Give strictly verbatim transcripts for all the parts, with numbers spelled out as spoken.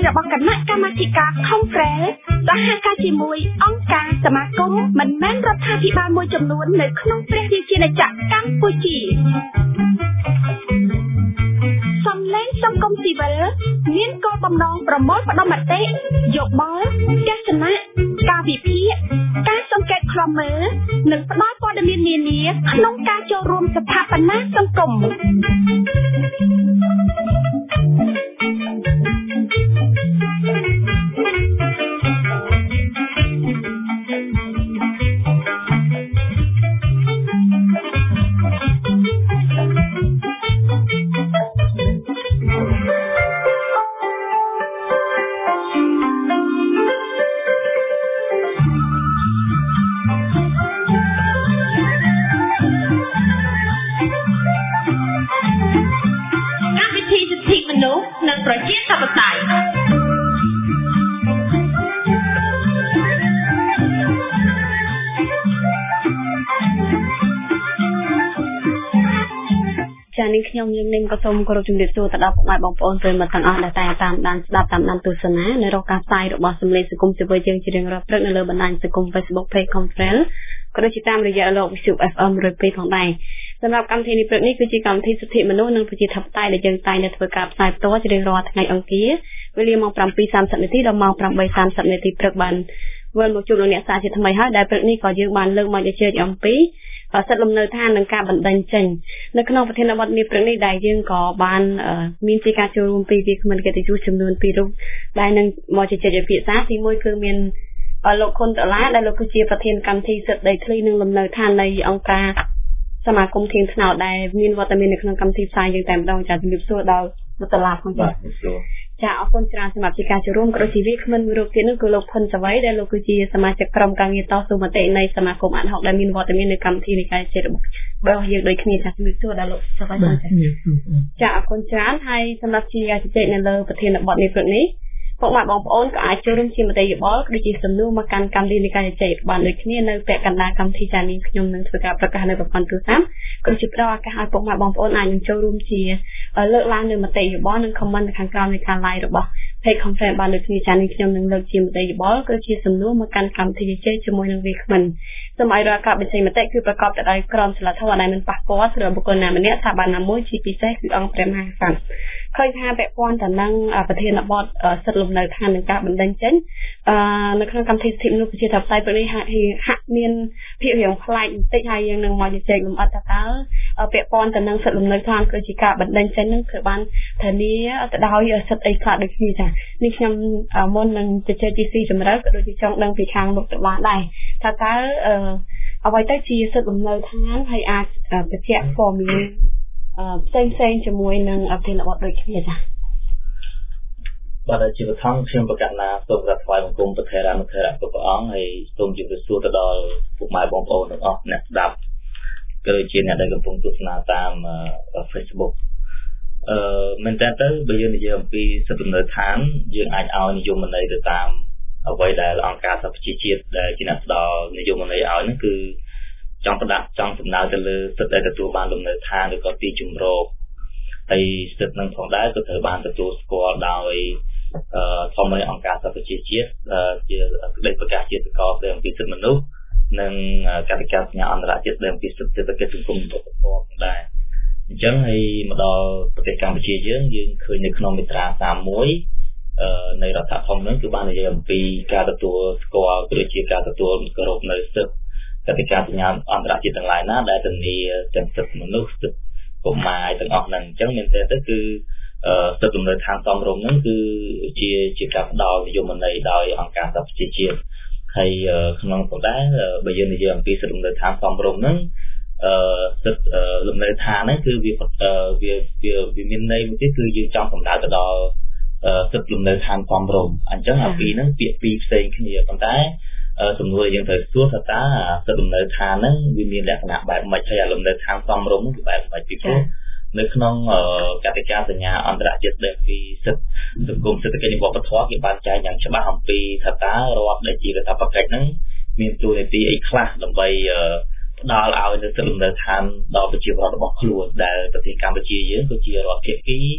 របស់គណៈកម្មាធិការ Conference សហការជាមួយអង្គការសមាគមមិនមែនរដ្ឋាភិបាលមួយចំនួននៅក្នុងព្រះរាជាណាចក្រកម្ពុជាសំឡេងសង្គមស៊ីវិលមានគោលបំណងប្រមូលផ្ដុំមតិយោបល់ទស្សនៈការវិភាគការសង្កេតឃ្លាំមើលនិងផ្ដល់ព័ត៌មាននានាក្នុងការចូលរួមស្ថាបនាសង្គមប្រជាធិបតេយ្យចា៎នេះខ្ញុំយើងនឹងក៏សូមគោរពជំរាបសួរទៅដល់ពុកម៉ែបងប្អូនប្រិយមិត្តទាំងអស់ដែលតែតាមដានស្ដាប់តាមដានទស្សនានៅរកការផ្សាយរបស់សម្លេងសង្គមស៊ីវិលយើងជារៀងរាល់ព្រឹកនៅលើបណ្ដាញសង្គម Facebook Page Conference ក៏ដូចជាតាមរយៈលោក Visual เอฟ เอ็ม មួយពីរផងដែរសម្រាប់កម្មវិធីនេះព្រឹកនេះគឺជាកម្មវិធីសិទ្ធិមនុស្សនិងប្រជាធិបតេយ្យដែលយើងតែងតែធ្វើការផ្សាយផ្ទាល់ជារៀងរាល់ថ្ងៃអង្គារវេលាម៉ោង bảy giờ ba mươi នាទីដល់ម៉ោង tám giờ ba mươi នាទីព្រឹកបានវិលមកជួបលោកអ្នកសាជាថ្មីហើយដែលព្រឹកនេះក៏យើងបានលើកមកជជែកអំពីសិទ្ធិលំនៅឋាននិងការបណ្ដឹងចេញនៅក្នុងប្រធានបទនេះព្រឹកនេះដែលយើងក៏បានមានជាការចូលរួមពីវាគ្មិនកិត្តិយសចំនួនពីររូបដែលនឹងមកជជែកវិភាសាទីមួយគឺមានលោកខុនដុល្លារដែលលោកគឺជាប្រធានកម្មវិធីសិទ្ធិដីធ្លីនិងលំនៅឋាននៃអង្គការសមាគមធានថ្នោតដែលមានវត្តមាននៅក្នុងកម្មវិធីផ្សាយយើងតែម្ដងចាជំរាបសួរដល់លោកដុល្លារផងចាចាអរគុណច្រើនសម្រាប់ជាការចូលរួមក៏ដូចជាវាគ្មិនមួយរូបទៀតនោះគឺលោកផុនសវ័យដែលលោកគឺជាសមាជិកក្រុមការងារតស៊ូមតិនៃសមាគមអាត់ហុកដែលមានវត្តមាននៅកម្មវិធីនៃការជជែករបស់យើងដូចគ្នាចាជំរាបសួរដល់លោកសវ័យផងចាអរគុណច្រើនហើយសម្រាប់ជាការជជែកនៅលើប្រធានបទនេះព្រឹកនេះពុកម៉ែបងប្អូនក៏អាចចូលរួមជាមតិយោបល់ដូចជាសំណួរមកកាន់កម្មវិធីនៃការជជែកបានដូចគ្នានៅពាក់កណ្ដាលកម្មវិធីចានេះខ្ញុំនឹងធ្វើការប្រកាសនៅប្រព័ន្ធទូរស័ព្ទក៏ជាផ្ដល់ឱកាសឲ្យពុកម៉ែបងប្អូនអាចនឹងចូលរួមជាលើកឡើងនៅមតិយោបល់និង comment នៅខាងក្រោមនៃការ live របស់ Page Conference បានដូចគ្នាចានេះខ្ញុំនឹងលើកជាមតិយោបល់ក៏ជាសំណួរមកកាន់កម្មវិធីជជែកជាមួយនឹងវាគ្មិនសូមឲ្យរាល់ការបញ្ចេញមតិគឺប្រកបទៅដោយក្រមសីលធម៌ដែលមិនប៉ះពាល់ដល់បុគ្គលណាម្នាក់ស្ថាប័នណាមួយជាពិសេសគឺអង្គព្រះមហាក្សត្រឃើញថាពាក់ព័ន្ធទៅនឹងប្រធានបទសិទ្ធិលំនៅឋាននិងការបណ្ដឹងចេញនៅក្នុងកម្មវិធីសិទ្ធិមនុស្សប្រជាធិបតេយ្យព្រឹកនេះហាក់មានភាពរៀងប្លែកបន្តិចហើយយើងនឹងមកជជែកលម្អិតថាតើពាក់ព័ន្ធទៅនឹងសិទ្ធិលំនៅឋានគឺជាការបណ្ដឹងចេញនឹងគឺបានធានាទៅដោយសិទ្ធិអីខ្លះដូចគ្នាចានេះខ្ញុំមុននឹងជជែកជាស៊ីជម្រៅក៏ដូចជាចង់ដឹងពីខាងលោកទៅបានដែរថាតើអ្វីទៅជាសិទ្ធិលំនៅឋានហើយអាចបញ្ជាក់ព័ត៌មានផ្សេងផ្សេងជាមួយនឹងអភិនបទដូចគ្នាចាបាទជាបឋមខ្ញុំប្រកាសណាសូមក្រាបថ្វាយបង្គំព្រះថេរានុថេរៈគ្រប់ព្រះអង្គហើយសូមជម្រាបសួរទៅដល់ពុកម៉ែបងប្អូនទាំងអស់អ្នកស្ដាប់ក៏ដូចជាអ្នកដែលកំពុងទស្សនាតាម Facebook អឺមែនតើទៅបើយើងនិយាយអំពីសិទ្ធិលំនៅឋានយើងអាចឲ្យនិយមន័យទៅតាមអ្វីដែលអង្គការសហប្រជាជាតិដែលជាអ្នកផ្ដល់និយមន័យឲ្យហ្នឹងគឺចង់ផ្ដាក់ចង់សំដៅទៅលើសិទ្ធិដែលទទួលបានលំនៅឋានឬក៏ទីជម្រកហើយសិទ្ធិនឹងផងដែរក៏ត្រូវបានទទួលស្គាល់ដោយអឺធម្មនៃអង្គការសហប្រជាជាតិជាក្តីប្រកាសជាសកលស្តីអំពីសិទ្ធិមនុស្សនិងកតិកាសញ្ញាអន្តរជាតិស្តីអំពីសិទ្ធិសេដ្ឋកិច្ចសង្គមវប្បធម៌ផងដែរអញ្ចឹងហើយមកដល់ប្រទេសកម្ពុជាយើងយើងឃើញនៅក្នុងមាត្រាសាមមួយអឺនៃរដ្ឋធម្មនុញ្ញគឺបាននិយាយអំពីការទទួលស្គាល់ដូចជាការទទួលគោរពនៅសិទ្ធិកតិកាសញ្ញាអន្តរជាតិទាំងឡាយណាដែលធានាទាំងសិទ្ធិមនុស្សសិទ្ធិកុមារទាំងអស់ហ្នឹងអញ្ចឹងមានតែទៅគឺសិទ្ធិលំនៅឋានសមរម្យហ្នឹងគឺជាជាការផ្ដល់និយមន័យដោយអង្គការសហប្រជាជាតិហើយក្នុងផងដែរបើយើងនិយាយអំពីសិទ្ធិលំនៅឋានសមរម្យហ្នឹងអឺសិទ្ធិលំនៅឋានហ្នឹងគឺវាវាវាមានន័យមួយទៀតគឺយើងចង់សម្ដៅទៅដល់សិទ្ធិលំនៅឋានសមរម្យអញ្ចឹងអាពីរហ្នឹងពាក្យពីរផ្សេងគ្នាប៉ុន្តែសំណួរយើងត្រូវសួរថាតើសិទ្ធិលំនៅឋានហ្នឹងវាមានលក្ខណៈបែបម៉េចហើយលំនៅឋានសមរម្យគឺបែបម៉េចពីព្រោះនៅក្នុងកតិកាសញ្ញាអន្តរជាតិដែលពីសិទ្ធិសង្គមសេដ្ឋកិច្ចនិងវប្បធម៌គេបានចែងយ៉ាងច្បាស់អំពីថាតើរដ្ឋដែលជារដ្ឋាភិបាលហ្នឹងមានតួនាទីអីខ្លះដើម្បីផ្ដល់ឲ្យនៅសិទ្ធិលំនៅឋានដល់ប្រជាពលរដ្ឋរបស់ខ្លួនដែលប្រទេសកម្ពុជាយើងគឺជារដ្ឋភាគី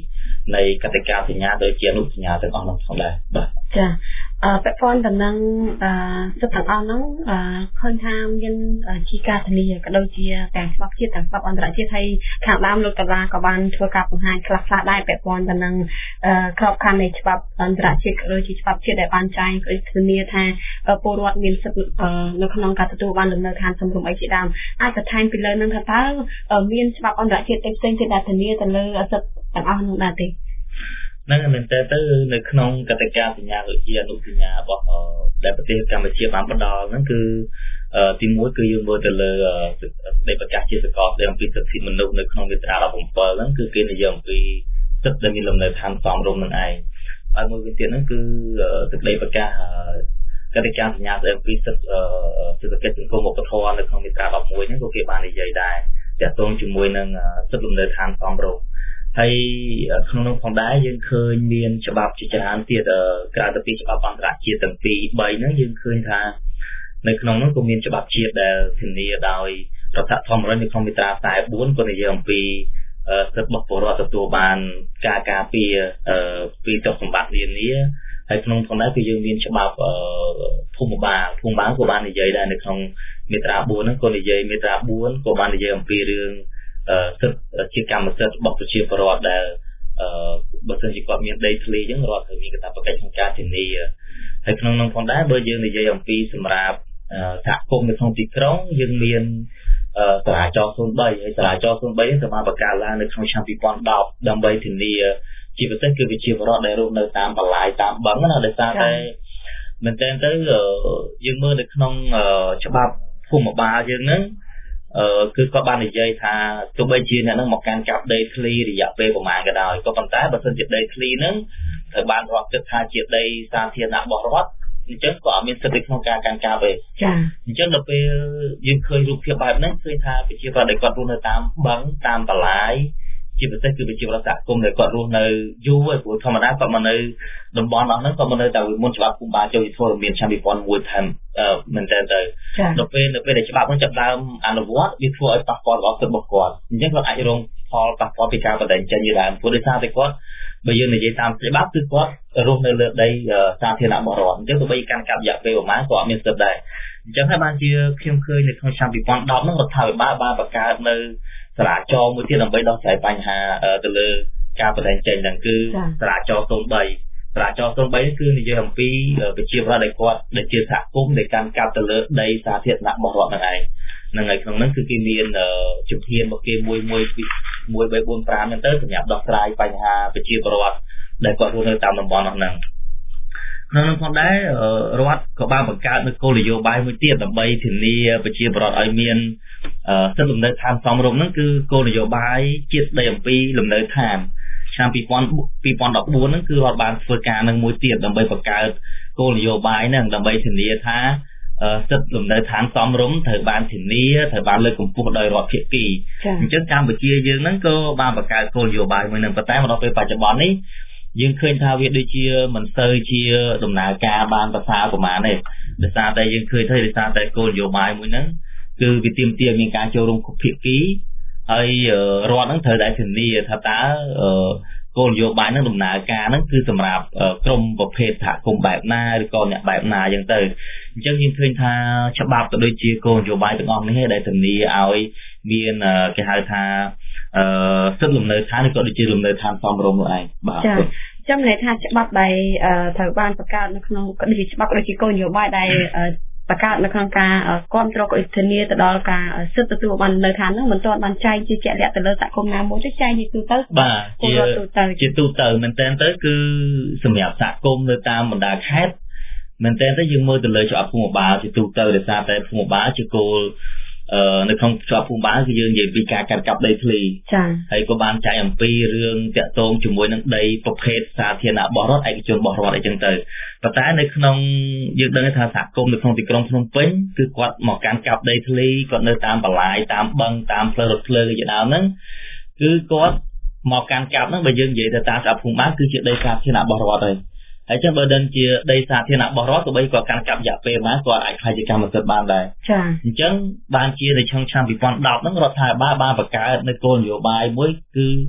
នៃកតិកាសញ្ញាដូចជាអនុសញ្ញាទាំងអស់នោះផងដែរបាទចាអឺពាក់ព័ន្ធតំណឹងអឺសិទ្ធិទាំងអស់ហ្នឹងអឺឃើញថាមានជាការធានាក៏ដូចជាទាំងច្បាប់ជាតិទាំងច្បាប់អន្តរជាតិហើយខាងដើមលោកតារាក៏បានធ្វើការបង្ហាញខ្លះៗដែរពាក់ព័ន្ធតំណឹងអឺក្របខ័ណ្ឌនៃច្បាប់អន្តរជាតិក៏ដូចជាច្បាប់ជាតិដែលបានចែងក៏ធានាថាពលរដ្ឋមានសិទ្ធិនៅក្នុងការទទួលបានលំនៅឋានសមរម្យអីជាដើមអាចបន្ថែមពីលើនឹងថាតើមានច្បាប់អន្តរជាតិផ្សេងៗទៀតដែលធានាទៅលើសិទ្ធិទាំងអស់នោះដែរទេហ្នឹងមែនតើទៅនៅក្នុងកតិកាសញ្ញាដូចជាអនុសញ្ញារបស់ដែលប្រទេសកម្ពុជាបានផ្ដល់ហ្នឹងគឺទីមួយគឺយើងមើលទៅលើសេចក្តីប្រកាសជាសកលស្តីអំពីសិទ្ធិមនុស្សនៅក្នុងមាត្រាដប់ប្រាំbảyហ្នឹងគឺគេនិយាយអំពីសិទ្ធិដែលមានលំនៅឋានសមរម្យនឹងឯងហើយមួយវិញទៀតហ្នឹងគឺសេចក្តីប្រកាសកតិកាសញ្ញាស្តីអំពីសិទ្ធិសេដ្ឋកិច្ចសង្គមវប្បធម៌នៅក្នុងមាត្រាដប់មួយហ្នឹងក៏គេបាននិយាយដែរទាក់ទងជាមួយនឹងសិទ្ធិលំនៅឋានសមរម្យហើយក្នុងនោះផងដែរយើងឃើញមានច្បាប់ជាច្រើនទៀតក្រៅពីច្បាប់អន្តរជាតិទាំងពីរ បីហ្នឹងយើងឃើញថានៅក្នុងនោះក៏មានច្បាប់ជាតិដែលធានាដោយរដ្ឋធម្មនុញ្ញនៅក្នុងមាត្រាខ្សែបួនក៏និយាយអំពីសិទ្ធិរបស់ពលរដ្ឋទទួលបានការការពារពីទ្រព្យសម្បត្តិនានាហើយក្នុងផងដែរគឺយើងមានច្បាប់ភូមិបាលភូមិបាលក៏បាននិយាយដែរនៅក្នុងមាត្រាបួនហ្នឹងក៏និយាយមាត្រាបួនក៏បាននិយាយអំពីរឿងសិទ្ធិជាកម្មសិទ្ធិរបស់ប្រជាពលរដ្ឋដែលបើសិនជាគាត់មានដីធ្លីអញ្ចឹងរដ្ឋត្រូវមានកាតព្វកិច្ចក្នុងការធានាហើយក្នុងនោះផងដែរបើយើងនិយាយអំពីសម្រាប់សហគមន៍នៅក្នុងទីក្រុងយើងមានចរាចរណ៍ศูนย์បីហើយចរាចរណ៍ศูนย์បីនេះត្រូវបានបង្កើតឡើងនៅក្នុងឆ្នាំពីរពាន់ដប់ដើម្បីធានាជាពិសេសគឺប្រជាពលរដ្ឋដែលរស់នៅតាមបន្លាយតាមបឹងណាដោយសារតែមែនតើទៅយើងមើលនៅក្នុងច្បាប់ភូមិបាលយើងហ្នឹងអឺគឺគាត់បាននិយាយថាទោះបីជាអ្នកនឹងមកកាន់កាប់ដីធ្លីរយៈពេលប្រហែលក៏ដោយក៏ប៉ុន្តែបើសិនជាដីធ្លីហ្នឹងត្រូវបានរដ្ឋគិតថាជាដីសាធារណៈរបស់រដ្ឋអញ្ចឹងក៏អត់មានសិទ្ធិក្នុងការកាន់កាប់ទេចា៎អញ្ចឹងដល់ពេលយើងឃើញរូបភាពបែបហ្នឹងឃើញថាប្រជាពលរដ្ឋដែលគាត់រស់នៅតាមបឹងតាមបន្លាយជាពិសេសគឺប្រជាពលរដ្ឋសហគមន៍ដែលគាត់រស់នៅយូរហើយព្រោះធម្មតាគាត់មកនៅតំបន់អស់ហ្នឹងគាត់មកនៅតែមុនច្បាប់ភូមិបាលចូលធ្វើមានឆ្នាំពីរពាន់មួយថែមមែនតើទៅដល់ពេលនៅពេលដែលច្បាប់ហ្នឹងចាប់ដើមអនុវត្តវាធ្វើឲ្យប៉ះពាល់ដល់សិទ្ធិរបស់គាត់អញ្ចឹងគាត់អាចរងផលប៉ះពាល់ពីការបដិចេញយដើមព្រោះដោយសារតែគាត់បើយើងនិយាយតាមច្បាប់គឺគាត់រស់នៅលើដីសាធារណៈរបស់រដ្ឋអញ្ចឹងទោះបីកាន់កាប់រយៈពេលប្រហែលក៏អត់មានសិទ្ធិដែរអញ្ចឹងហើយបានជាខ្ញុំឃើញនៅក្នុងឆ្នាំពីរពាន់ដប់ហ្នឹងរដ្ឋាភិបាលបានបង្កើតនៅចរាចរណ៍មួយទៀតដើម្បីដោះស្រាយបញ្ហាទៅលើការបដិចេញហ្នឹងគឺចរាចរណ៍ศูนย์បីចរាចរណ៍ศูนย์បីគឺនិយាយអំពីប្រជាពលរដ្ឋដែលគាត់ដែលជាសហគមន៍ដែលកាន់កាប់ទៅលើដីសាធារណៈរបស់រដ្ឋហ្នឹងឯងហ្នឹងហើយក្នុងហ្នឹងគឺគេមានជំហានរបស់គេមួយមួយមួយបីបួនប្រាំហ្នឹងទៅសម្រាប់ដោះស្រាយបញ្ហាប្រជាពលរដ្ឋដែលគាត់រស់នៅតាមតំបន់ហ្នឹងក្នុងនោះផងដែររដ្ឋក៏បានបង្កើតនូវគោលនយោបាយមួយទៀតដើម្បីធានាប្រជាពលរដ្ឋឲ្យមានសិទ្ធិលំនៅឋានសមរម្យហ្នឹងគឺគោលនយោបាយជាតិស្តីអំពីលំនៅឋានឆ្នាំពីរពាន់ពីរពាន់ដប់បួនហ្នឹងគឺរដ្ឋបានធ្វើការនឹងមួយទៀតដើម្បីបង្កើតគោលនយោបាយហ្នឹងដើម្បីធានាថាសិទ្ធិលំនៅឋានសមរម្យត្រូវបានធានាត្រូវបានលើកកម្ពស់ដោយរដ្ឋភាគីអញ្ចឹងកម្ពុជាយើងហ្នឹងក៏បានបង្កើតគោលនយោបាយមួយហ្នឹងប៉ុន្តែមកដល់ពេលបច្ចុប្បន្ននេះយើងឃើញថាវាដូចជាមិនសូវជាដំណើរការបានប្រសើរប្រហែលទេដោយសារតែយើងឃើញថាដោយសារតែគោលនយោបាយមួយហ្នឹងគឺវាទាមទារមានការចូលរួមគ្រប់ភាគីហើយរដ្ឋហ្នឹងត្រូវតែធានាថាតើគោលនយោបាយហ្នឹងដំណើរការហ្នឹងគឺសម្រាប់ក្រុមប្រភេទសហគមន៍បែបណាឬក៏អ្នកបែបណាអញ្ចឹងទៅអញ្ចឹងយើងឃើញថាច្បាប់ទៅដូចជាគោលនយោបាយទាំងអស់នេះដែលធានាឲ្យមានគេហៅថាអឺសិទ្ធិលំនៅឋានឬក៏ដូចជាលំនៅឋានសមរម្យនោះឯងបាទចា៎ចាំន័យថាច្បាប់ដែលត្រូវបានបង្កើតនៅក្នុងដូចជាច្បាប់ដូចជាគោលនយោបាយដែលបង្កើតនៅក្នុងការគ្រប់គ្រងក៏ធានាទៅដល់ការសិទ្ធិទទួលបាននៅឋានហ្នឹងមិនទាន់បានចែងជាជាក់លាក់ទៅលើសហគមន៍ណាមួយទេចែងជាទូទៅបាទជាជាទូទៅមែនតើទៅគឺសម្រាប់សហគមន៍នៅតាមបណ្ដាខេត្តមែនតើទៅយើងមើលទៅលើច្បាប់ភូមិបាលជាទូទៅដោយសារតែភូមិបាលជាគោលអឺនៅក្នុងច្បាប់ភូមិបាលគឺយើងនិយាយពីការកាត់កាប់ដីធ្លីចា៎ហើយក៏បានចែងអំពីរឿងតាក់ទងជាមួយនឹងដីប្រភេទសាធារណៈរបស់រដ្ឋឯកជនរបស់រដ្ឋអីចឹងទៅប៉ុន្តែនៅក្នុងយើងដឹងថាសហគមន៍នៅក្នុងទីក្រុងភ្នំពេញគឺគាត់មកកាន់កាប់ដីធ្លីគាត់នៅតាមបន្លាយតាមបឹងតាមផ្លូវរថភ្លើងជាដើមហ្នឹងគឺគាត់មកកាន់កាប់ហ្នឹងបើយើងនិយាយទៅតាមច្បាប់ភូមិបាលគឺជាដីសាធារណៈរបស់រដ្ឋហើយហើយចឹងបើដឹងជាដីសាធារណៈរបស់រដ្ឋទៅបីគាត់កាន់កាប់រយៈពេលមកគាត់អាចខ្លាចជាកម្មសិទ្ធិបានដែរចា៎អញ្ចឹងបានជានៅឆ្នាំពីរពាន់ដប់ហ្នឹងរដ្ឋាភិបាលបានបង្កើតនៅគោលនយោបាយមួយគឺគ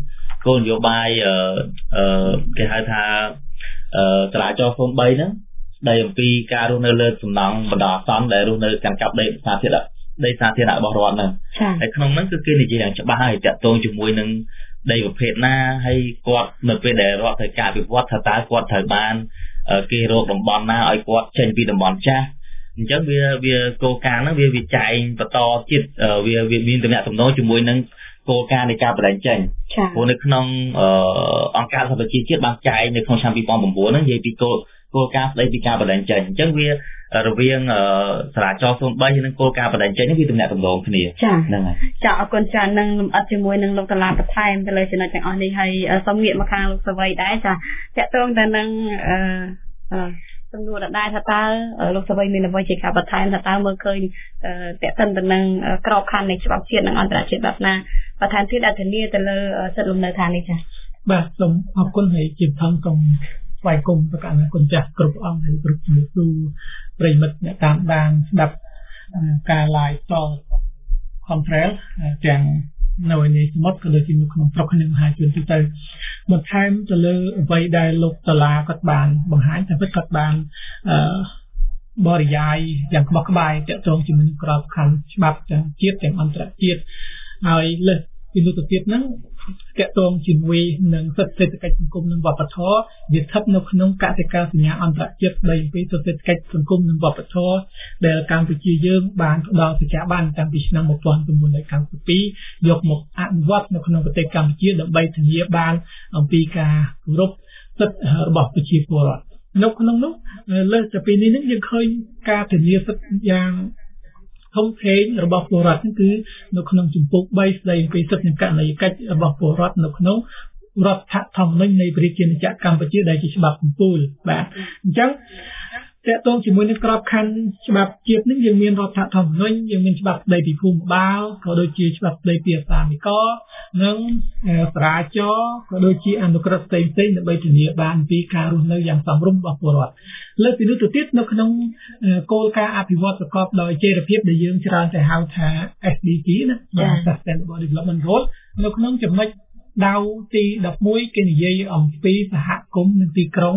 គោលនយោបាយអឺអឺគេហៅថាអឺចរាចរណ៍សូមបីហ្នឹងស្ដីអំពីការរស់នៅលើសំណង់បណ្ដោះអាសន្នដែលរស់នៅកាន់កាប់ដីសាធារណៈដីសាធារណៈរបស់រដ្ឋហ្នឹងហើយក្នុងហ្នឹងគឺគេនិយាយយ៉ាងច្បាស់ហើយតាក់ទងជាមួយនឹងដីប្រភេទណាហើយគាត់នៅពេលដែលរដ្ឋត្រូវការអភិវឌ្ឍថាតើគាត់ត្រូវបានគេរកតំបន់ណាឲ្យគាត់ចេញពីតំបន់ចាស់អញ្ចឹងវាវាគោលការណ៍ហ្នឹងវាវាចែងបន្តទៀតវាវាមានទំនាក់ទំនងជាមួយនឹងគោលការណ៍នៃការបដិញ្ញចេញព្រោះនៅក្នុងអង្គការសហប្រជាជាតិបានចែងនៅក្នុងឆ្នាំពីរពាន់ប្រាំបួនហ្នឹងនិយាយពីគោលគោលការណ៍ស្ដីពីការបដិញ្ញចេញអញ្ចឹងវារវាងចរាចរណ៍សូមបីនិងគោលការណ៍បដិញ្ញចេញនេះវាទំនាក់ទំនងគ្នាហ្នឹងហើយចាអរគុណច្រើននឹងលំអិតជាមួយនឹងលោកតាឡាបន្ថែមទៅលើចំណុចទាំងអស់នេះហើយសូមងាកមកខាងលោកសវ័យដែរចាតាក់ទងទៅនឹងអឺសំណួរដដែលថាតើលោកសវ័យមានអ្វីជាការបន្ថែមថាតើមើលឃើញតាក់ទិនទៅនឹងក្របខ័ណ្ឌនៃច្បាប់ជាតិនិងអន្តរជាតិបែបណាបន្ថែមទៀតដែលធានាទៅលើសិទ្ធិលំនៅឋាននេះចាបាទសូមអរគុណហើយជាថងកុំស្វែងគុំប្រកាសគុណចាស់គ្រប់អង្គហើយគ្រប់ជំនួយប្រិមិត្តអ្នកតាមដានស្ដាប់ការ live ត conference ទាំងនៅឯនេះសមុទ្រក៏ដូចជានៅក្នុងស្រុកនិងមហាជនទូទៅបន្ថែមទៅលើអ្វីដែលលោកតាឡាគាត់បានបង្ហាញថាពិតគាត់បានអឺបរិយាយយ៉ាងក្បោះក្បាយទាក់ទងជាមួយនឹងក្របខ័ណ្ឌច្បាប់ទាំងជាតិទាំងអន្តរជាតិហើយលើសពីនោះទៅទៀតហ្នឹងទាក់ទងជាមួយនឹងសិទ្ធិសេដ្ឋកិច្ចសង្គមនិងវប្បធម៌វាស្ថិតនៅក្នុងកតិកាសញ្ញាអន្តរជាតិស្ដីពីសិទ្ធិសេដ្ឋកិច្ចសង្គមនិងវប្បធម៌ដែលកម្ពុជាយើងបានផ្ដល់សច្ចាប័នតាំងពីឆ្នាំmột nghìn chín trăm chín mươi haiយកមកអនុវត្តនៅក្នុងប្រទេសកម្ពុជាដើម្បីធានាបានអំពីការគោរពសិទ្ធិរបស់ប្រជាពលរដ្ឋនៅក្នុងនោះលើសពីនេះយើងឃើញការធានាសិទ្ធិយ៉ាងធំធេងរបស់ពលរដ្ឋគឺនៅក្នុងជំពូកបីស្ដីពីសិទ្ធិនិងករណីកិច្ចរបស់ពលរដ្ឋនៅក្នុងរដ្ឋធម្មនុញ្ញនៃប្រជាជាតិកម្ពុជាដែលជាច្បាប់កំពូលបាទអញ្ចឹងតកតងជាមួយនឹងក្របខ័ណ្ឌច្បាប់ជាតិនេះយើងមានរដ្ឋធម្មនុញ្ញយើងមានច្បាប់ស្ដីពីភូមិបាលក៏ដូចជាច្បាប់ស្ដីពីអាសាមិករនិងចរាចរណ៍ក៏ដូចជាអនុក្រឹត្យផ្សេងៗដើម្បីធានាបានពីការរស់នៅយ៉ាងសមរម្យរបស់ពលរដ្ឋលើសពីនោះទៅទៀតនៅក្នុងគោលការណ៍អភិវឌ្ឍប្រកបដោយចីរភាពដែលយើងច្រើនតែហៅថា เอส ดี จี ណា Sustainable Development Goal នៅក្នុងចំណុចដៅទីដប់មួយគេនិយាយអំពីសហគមន៍និងទីក្រុង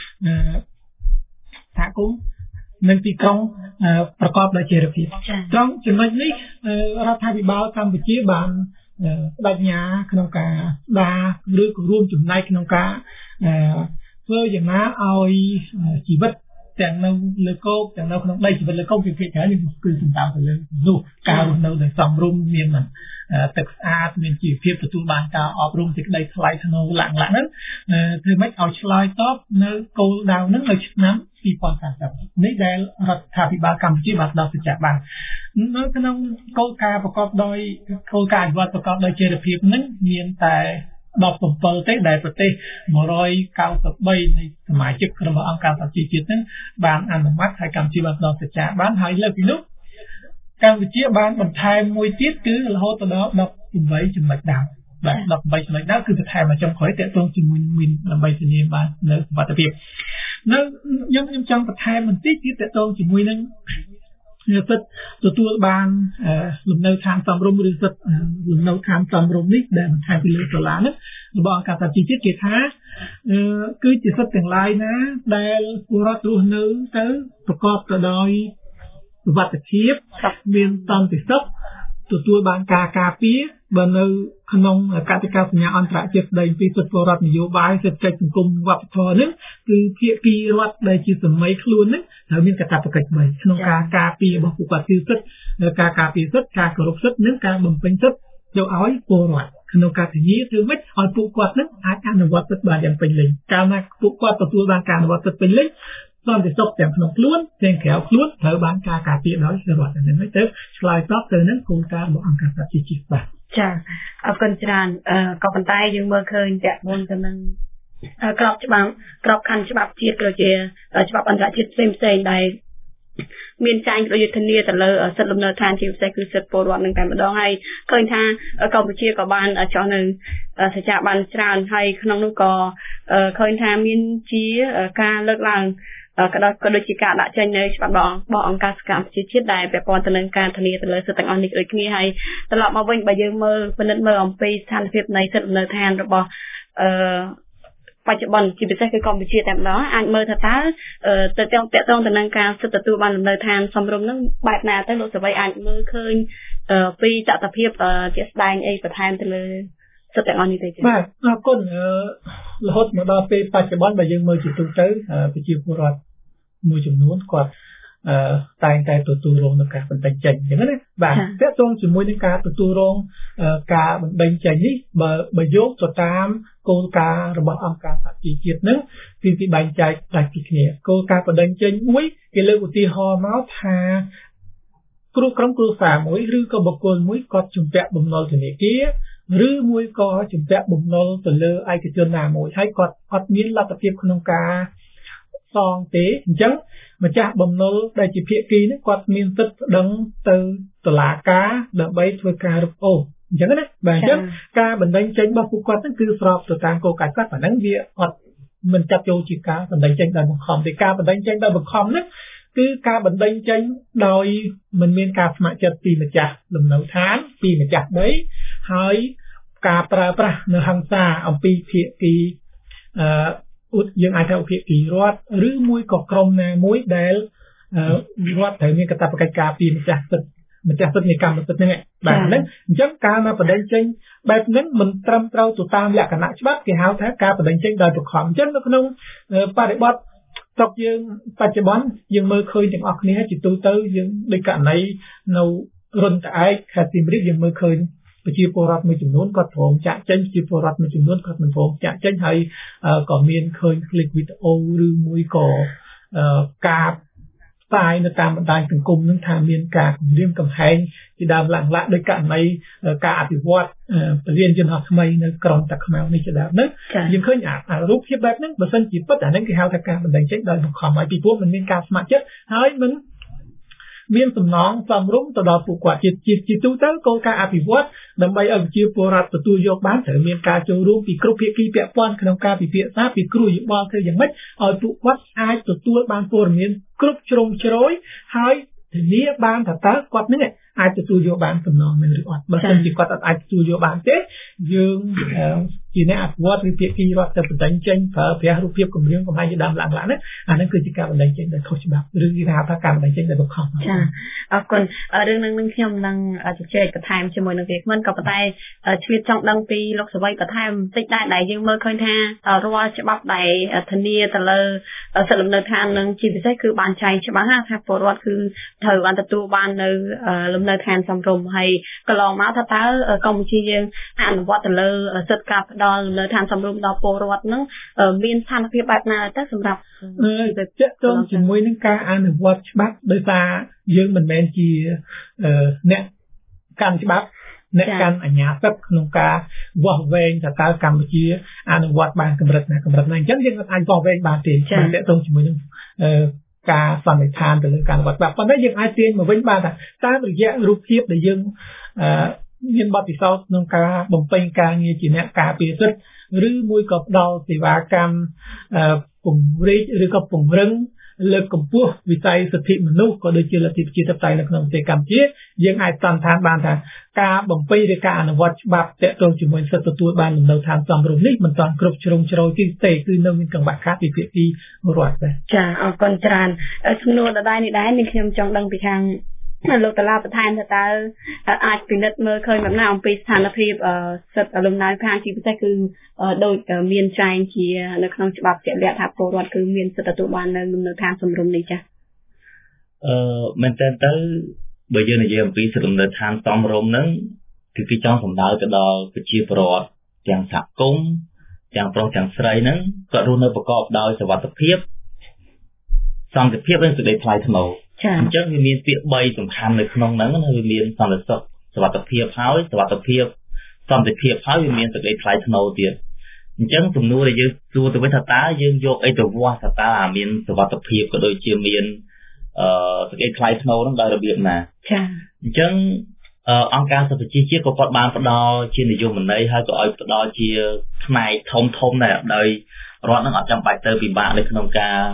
សហគមន៍និងទីក្រុងប្រកបដោយចីរភាពត្រង់ចំណុចនេះរដ្ឋាភិបាលកម្ពុជាបានបដិញ្ញាក្នុងការស្ដារឬក៏រួមចំណែកក្នុងការធ្វើយ៉ាងណាឲ្យជីវិតទាំងនៅលើគោកទាំងនៅក្នុងដីជីវិតលើគោកវាភាគច្រើនគឺសំដៅទៅលើនោះការរស់នៅដោយសមរម្យមានទឹកស្អាតមានជីវភាពទទួលបានការអប់រំសេចក្តីថ្លៃថ្នូរឡើងឡើងហ្នឹងធ្វើម៉េចឲ្យឆ្លើយតបនៅគោលដៅហ្នឹងនៅឆ្នាំពីរពាន់សាមសិបនេះដែលរដ្ឋាភិបាលកម្ពុជាបានដល់សច្ចាប័ននៅក្នុងគោលការណ៍ប្រកបដោយគោលការណ៍អភិវឌ្ឍប្រកបដោយចីរភាពហ្នឹងមានតែដប់bảyទេដែលប្រទេសmột trăm chín mươi baនៃសមាជិករបស់អង្គការសហជីវជាតិហ្នឹងបានអនុម័តហើយកម្ពុជាបានដល់សច្ចាប័នហើយលើពីនោះកម្ពុជាបានបន្ថែមមួយទៀតគឺរហូតដល់ដប់eightចំណុចដៅបាទដប់eightចំណុចដៅគឺបន្ថែមមកចុងក្រោយទាក់ទងជាមួយមីនដើម្បីធានាបាននៅសុវត្ថិភាពនៅខ្ញុំខ្ញុំចង់បន្ថែមបន្តិចទៀតទាក់ទងជាមួយនឹងសិទ្ធិទទួលបានលំនៅឋានសមរម្យឬសិទ្ធិលំនៅឋានសមរម្យនេះដែលបន្ថែមពីលើដុល្លារនេះរបស់អង្គការសហជីវជាតិគេថាគឺជាសិទ្ធិទាំងឡាយណាដែលពលរដ្ឋរស់នៅទៅប្រកបទៅដោយសុវត្ថិភាពមានសន្តិសុខទទួលបានការការពារបើនៅក្នុងកតិកាសញ្ញាអន្តរជាតិស្ដីពីសិទ្ធិពលរដ្ឋនយោបាយសេដ្ឋកិច្ចសង្គមវប្បធម៌នេះគឺភាគីរដ្ឋដែលជាសម័យខ្លួននេះត្រូវមានកាតព្វកិច្ចបីក្នុងការការពាររបស់ពួកគាត់គឺសិទ្ធិការការពារសិទ្ធិការគោរពសិទ្ធិនិងការបំពេញសិទ្ធិទៅឲ្យពលរដ្ឋក្នុងការធានាធ្វើម៉េចឲ្យពួកគាត់នឹងអាចអនុវត្តសិទ្ធិបានយ៉ាងពេញលេញកាលណាពួកគាត់ទទួលបានការអនុវត្តសិទ្ធិពេញលេញសន្តិសុខទាំងក្នុងខ្លួនទាំងក្រៅខ្លួនត្រូវបានការការពារដោយរដ្ឋហ្នឹងហើយទៅឆ្លើយតបទៅនឹងគោលការណ៍របស់អង្គការសហជីវជាតិបាទចាអរគុណច្រើនក៏ប៉ុន្តែយើងមើលឃើញតាក់ទងទៅនឹងក្របច្បាប់ក្របខ័ណ្ឌច្បាប់ជាតិក៏ជាច្បាប់អន្តរជាតិផ្សេងផ្សេងដែលមានចែងប្រយុទ្ធធានាទៅលើសិទ្ធិលំនៅឋានជាពិសេសគឺសិទ្ធិពលរដ្ឋនឹងតែម្ដងហើយឃើញថាកម្ពុជាក៏បានចោះនៅសច្ចាប័នច្រើនហើយក្នុងនោះក៏ឃើញថាមានជាការលើកឡើងក៏ដល់ក៏ដូចជាការដាក់ចេញនៅច្បាប់របស់របស់អង្គការសកម្មភាពជាតិដែលពាក់ព័ន្ធទៅនឹងការធានាទៅលើសិទ្ធិទាំងអស់នេះដូចគ្នាហើយត្រឡប់មកវិញបើយើងមើលពិនិត្យមើលអំពីស្ថានភាពនៃសិទ្ធិលំនៅឋានរបស់អឺបច្ចុប្បន្នជាពិសេសគឺកម្ពុជាតែម្ដងអាចមើលថាតើទៅទាំងតកតងទៅនឹងការសិទ្ធិទទួលបានលំនៅឋានសមរម្យនឹងបែបណាទៅលោកសវ័យអាចមើលឃើញពីតថភាពជាស្ដែងអីបន្ថែមទៅលើសិទ្ធិទាំងអស់នេះទេបាទអរគុណរហូតមកដល់ពេលបច្ចុប្បន្នបើយើងមើលជាទូទៅប្រជាពលរដ្ឋមួយចំនួនគាត់អឺតែងតែទទួលរងនឹងការបណ្តេញចេញអញ្ចឹងណាបាទតើតងជាមួយនឹងការទទួលរងការបណ្តេញចេញនេះបើបើយកទៅតាមគោលការណ៍របស់អង្គការសហជីវជាតិនឹងគឺគេបែងចែកដាច់ពីគ្នាគោលការណ៍បណ្តេញចេញមួយគេលើកឧទាហរណ៍មកថាគ្រូក្រុមគ្រួសារមួយឬក៏បុគ្គលមួយគាត់ជំពាក់បំណុលធនាគារឬមួយក៏ជំពាក់បំណុលទៅលើឯកជនណាមួយហើយគាត់អត់មានលទ្ធភាពក្នុងការសងទេអញ្ចឹងម្ចាស់បំណុលដែលជាភាគីនេះគាត់មានសិទ្ធិប្តឹងទៅតុលាការដើម្បីធ្វើការរឹបអូសអញ្ចឹងណាបាទអញ្ចឹងការបណ្តេញចេញរបស់ពួកគាត់ហ្នឹងគឺស្របទៅតាមគោលការណ៍គាត់ប៉ុណ្ណឹងវាអត់មិនចាត់ចូលជាការបណ្តេញចេញដោយបង្ខំទេការបណ្តេញចេញដោយបង្ខំហ្នឹងគឺការបណ្តេញចេញដោយមិនមានការស្ម័គ្រចិត្តពីម្ចាស់លំនៅឋានពីម្ចាស់ដីហើយការប្រើប្រាស់នៅហិង្សាអំពីភាគីអឺយើងអាចថាភាគីរដ្ឋឬមួយក៏ក្រុមណាមួយដែលរដ្ឋត្រូវមានកាតព្វកិច្ចការពីម្ចាស់សិទ្ធិម្ចាស់សិទ្ធិនៃកម្មសិទ្ធិហ្នឹងបាទហ្នឹងអញ្ចឹងការមកបណ្តេញចេញបែបហ្នឹងមិនត្រឹមត្រូវទៅតាមលក្ខណៈច្បាប់គេហៅថាការបណ្តេញចេញដោយបង្ខំអញ្ចឹងនៅក្នុងបរិបទស្រុកយើងបច្ចុប្បន្នយើងមើលឃើញទាំងអស់គ្នាជាទូទៅយើងដូចករណីនៅរុនត្អែកខេត្តសៀមរាបយើងមើលឃើញប្រជាពលរដ្ឋមួយចំនួនគាត់ព្រមចាក់ចេញប្រជាពលរដ្ឋមួយចំនួនគាត់មិនព្រមចាក់ចេញហើយក៏មានឃើញคลิปវីដេអូឬមួយក៏ការផ្សាយនៅតាមបណ្ដាញសង្គមនឹងថាមានការគម្រាមកំហែងជាដើមឡើងឡាដោយករណីការអភិវឌ្ឍពលានយន្តហោះថ្មីនៅក្រុងតាខ្មៅនេះជាដើមហ្នឹងយើងឃើញអារូបភាពបែបហ្នឹងបើសិនជាពិតអាហ្នឹងគេហៅថាការបណ្តេញចេញដោយបង្ខំហើយពីព្រោះมันមានការស្ម័គ្រចិត្តហើយមិនមានសំណងសមរម្យទៅដល់ពួកគាត់ជាជាទូទៅគោលការណ៍អភិវឌ្ឍដើម្បីឲ្យប្រជាពលរដ្ឋទទួលយកបានត្រូវមានការចូលរួមពីគ្រប់ភាគីពាក់ព័ន្ធក្នុងការពិភាក្សាពីគ្រូយោបល់ធ្វើយ៉ាងម៉េចឲ្យពួកគាត់អាចទទួលបានព័ត៌មានគ្រប់ជ្រុងជ្រោយហើយធានាបានថាតើគាត់នឹងអាចទទួលយកបានសំណងនឹងឬអត់បើមិនជាគាត់អាចទទួលយកបានទេយើងជាអ្នកអភិវឌ្ឍឬភាគីរដ្ឋទៅបណ្តេញចេញប្រើប្រាស់រូបភាពគម្រាមកំហែងជាដើមឡើងឡើងហ្នឹងអាហ្នឹងគឺជាការបណ្តេញចេញដោយខុសច្បាប់ឬគេហៅថាការបណ្តេញចេញដោយបង្ខំចាអរគុណរឿងនឹងនឹងខ្ញុំនឹងជជែកបន្ថែមជាមួយនឹងវាគ្មិនក៏ប៉ុន្តែឆ្លៀតចង់ដឹងពីលោកសវ័យបន្ថែមបន្តិចដែរដែលយើងមើលឃើញថារាល់ច្បាប់ដែលធានាទៅលើសិទ្ធិលំនៅឋាននឹងជាពិសេសគឺបានចែងច្បាស់ថាពលរដ្ឋគឺត្រូវបានទទួលបាននៅលំនៅឋានសមរម្យហើយកន្លងមកថាតើកម្ពុជាយើងអនុវត្តទៅលើសិទ្ធិការផ្ដល់លំនៅឋានសមរម្យដល់ពលរដ្ឋនឹងមានស្ថានភាពបែបណាទៅសម្រាប់ទៅទាក់ទងជាមួយនឹងការអនុវត្តច្បាប់ដោយសារយើងមិនមែនជាអ្នកកាន់ច្បាប់អ្នកកាន់អាជ្ញាសិទ្ធិក្នុងការវាស់វែងថាតើកម្ពុជាអនុវត្តបានកម្រិតណាកម្រិតណាអញ្ចឹងយើងអាចវាស់វែងបានទេទាក់ទងជាមួយនឹងការសន្និដ្ឋានទៅលើការវត្តបាទប៉ុន្តែយើងអាចទាញមកវិញបានថាតាមរយៈរូបភាពដែលយើងមានបទពិសោធន៍ក្នុងការបំពេញការងារជាអ្នកការពារសិទ្ធិឬមួយក៏ផ្ដល់សេវាកម្មពង្រីកឬក៏ពង្រឹងលើកកម្ពស់វិស័យសិទ្ធិមនុស្សក៏ដូចជាលទ្ធិប្រជាធិបតេយ្យនៅក្នុងប្រទេសកម្ពុជាយើងអាចសន្និដ្ឋានបានថាការបំពេញឬការអនុវត្តច្បាប់ទាក់ទងជាមួយសិទ្ធិទទួលបានលំនៅឋានសមរម្យនេះមិនទាន់គ្រប់ជ្រុងជ្រោយទេគឺនៅមានកង្វះខាតពីភាគីរដ្ឋដែរចាអរគុណច្រើនសំណួរដដែលនេះដែរនេះខ្ញុំចង់ដឹងពីខាងលោកតាឡាបន្ថែមថាតើអាចពិនិត្យមើលឃើញបែបណាអំពីស្ថានភាពសិទ្ធិលំនៅឋានជាពិសេសគឺដូចមានចែងជានៅក្នុងច្បាប់ជាក់លាក់ថាពលរដ្ឋគឺមានសិទ្ធិទទួលបាននៅលំនៅឋានសមរម្យនេះចាអឺមែនតើទៅបើយើងនិយាយអំពីសិទ្ធិលំនៅឋានសមរម្យហ្នឹងគឺគេចង់សម្ដៅទៅដល់ប្រជាពលរដ្ឋទាំងសហគមន៍ទាំងប្រុសទាំងស្រីហ្នឹងគាត់រស់នៅប្រកបដោយសុវត្ថិភាពសន្តិភាពនិងសេចក្តីថ្លៃថ្នូរអញ្ចឹងវាមានពាក្យបីសំខាន់នៅក្នុងហ្នឹងគឺវាមានសន្តិសុខសុវត្ថិភាពហើយសុវត្ថិភាពសន្តិភាពហើយវាមានសេចក្តីថ្លៃថ្នូរទៀតអញ្ចឹងសំណួរដែលយើងសួរទៅវិញថាតើយើងយកអីទៅវាស់ថាតើមានសុវត្ថិភាពក៏ដូចជាមានអឺសេចក្តីថ្លៃថ្នូរហ្នឹងដោយរបៀបណាចាអញ្ចឹងអង្គការសិទ្ធិប្រជាជាតិក៏គាត់បានផ្ដល់ជានិយមន័យហើយក៏ឲ្យផ្ដល់ជាផ្នែកធំធំដែរដោយរដ្ឋនឹងអត់ចាំបាច់ទៅពិបាកនៅក្នុងការ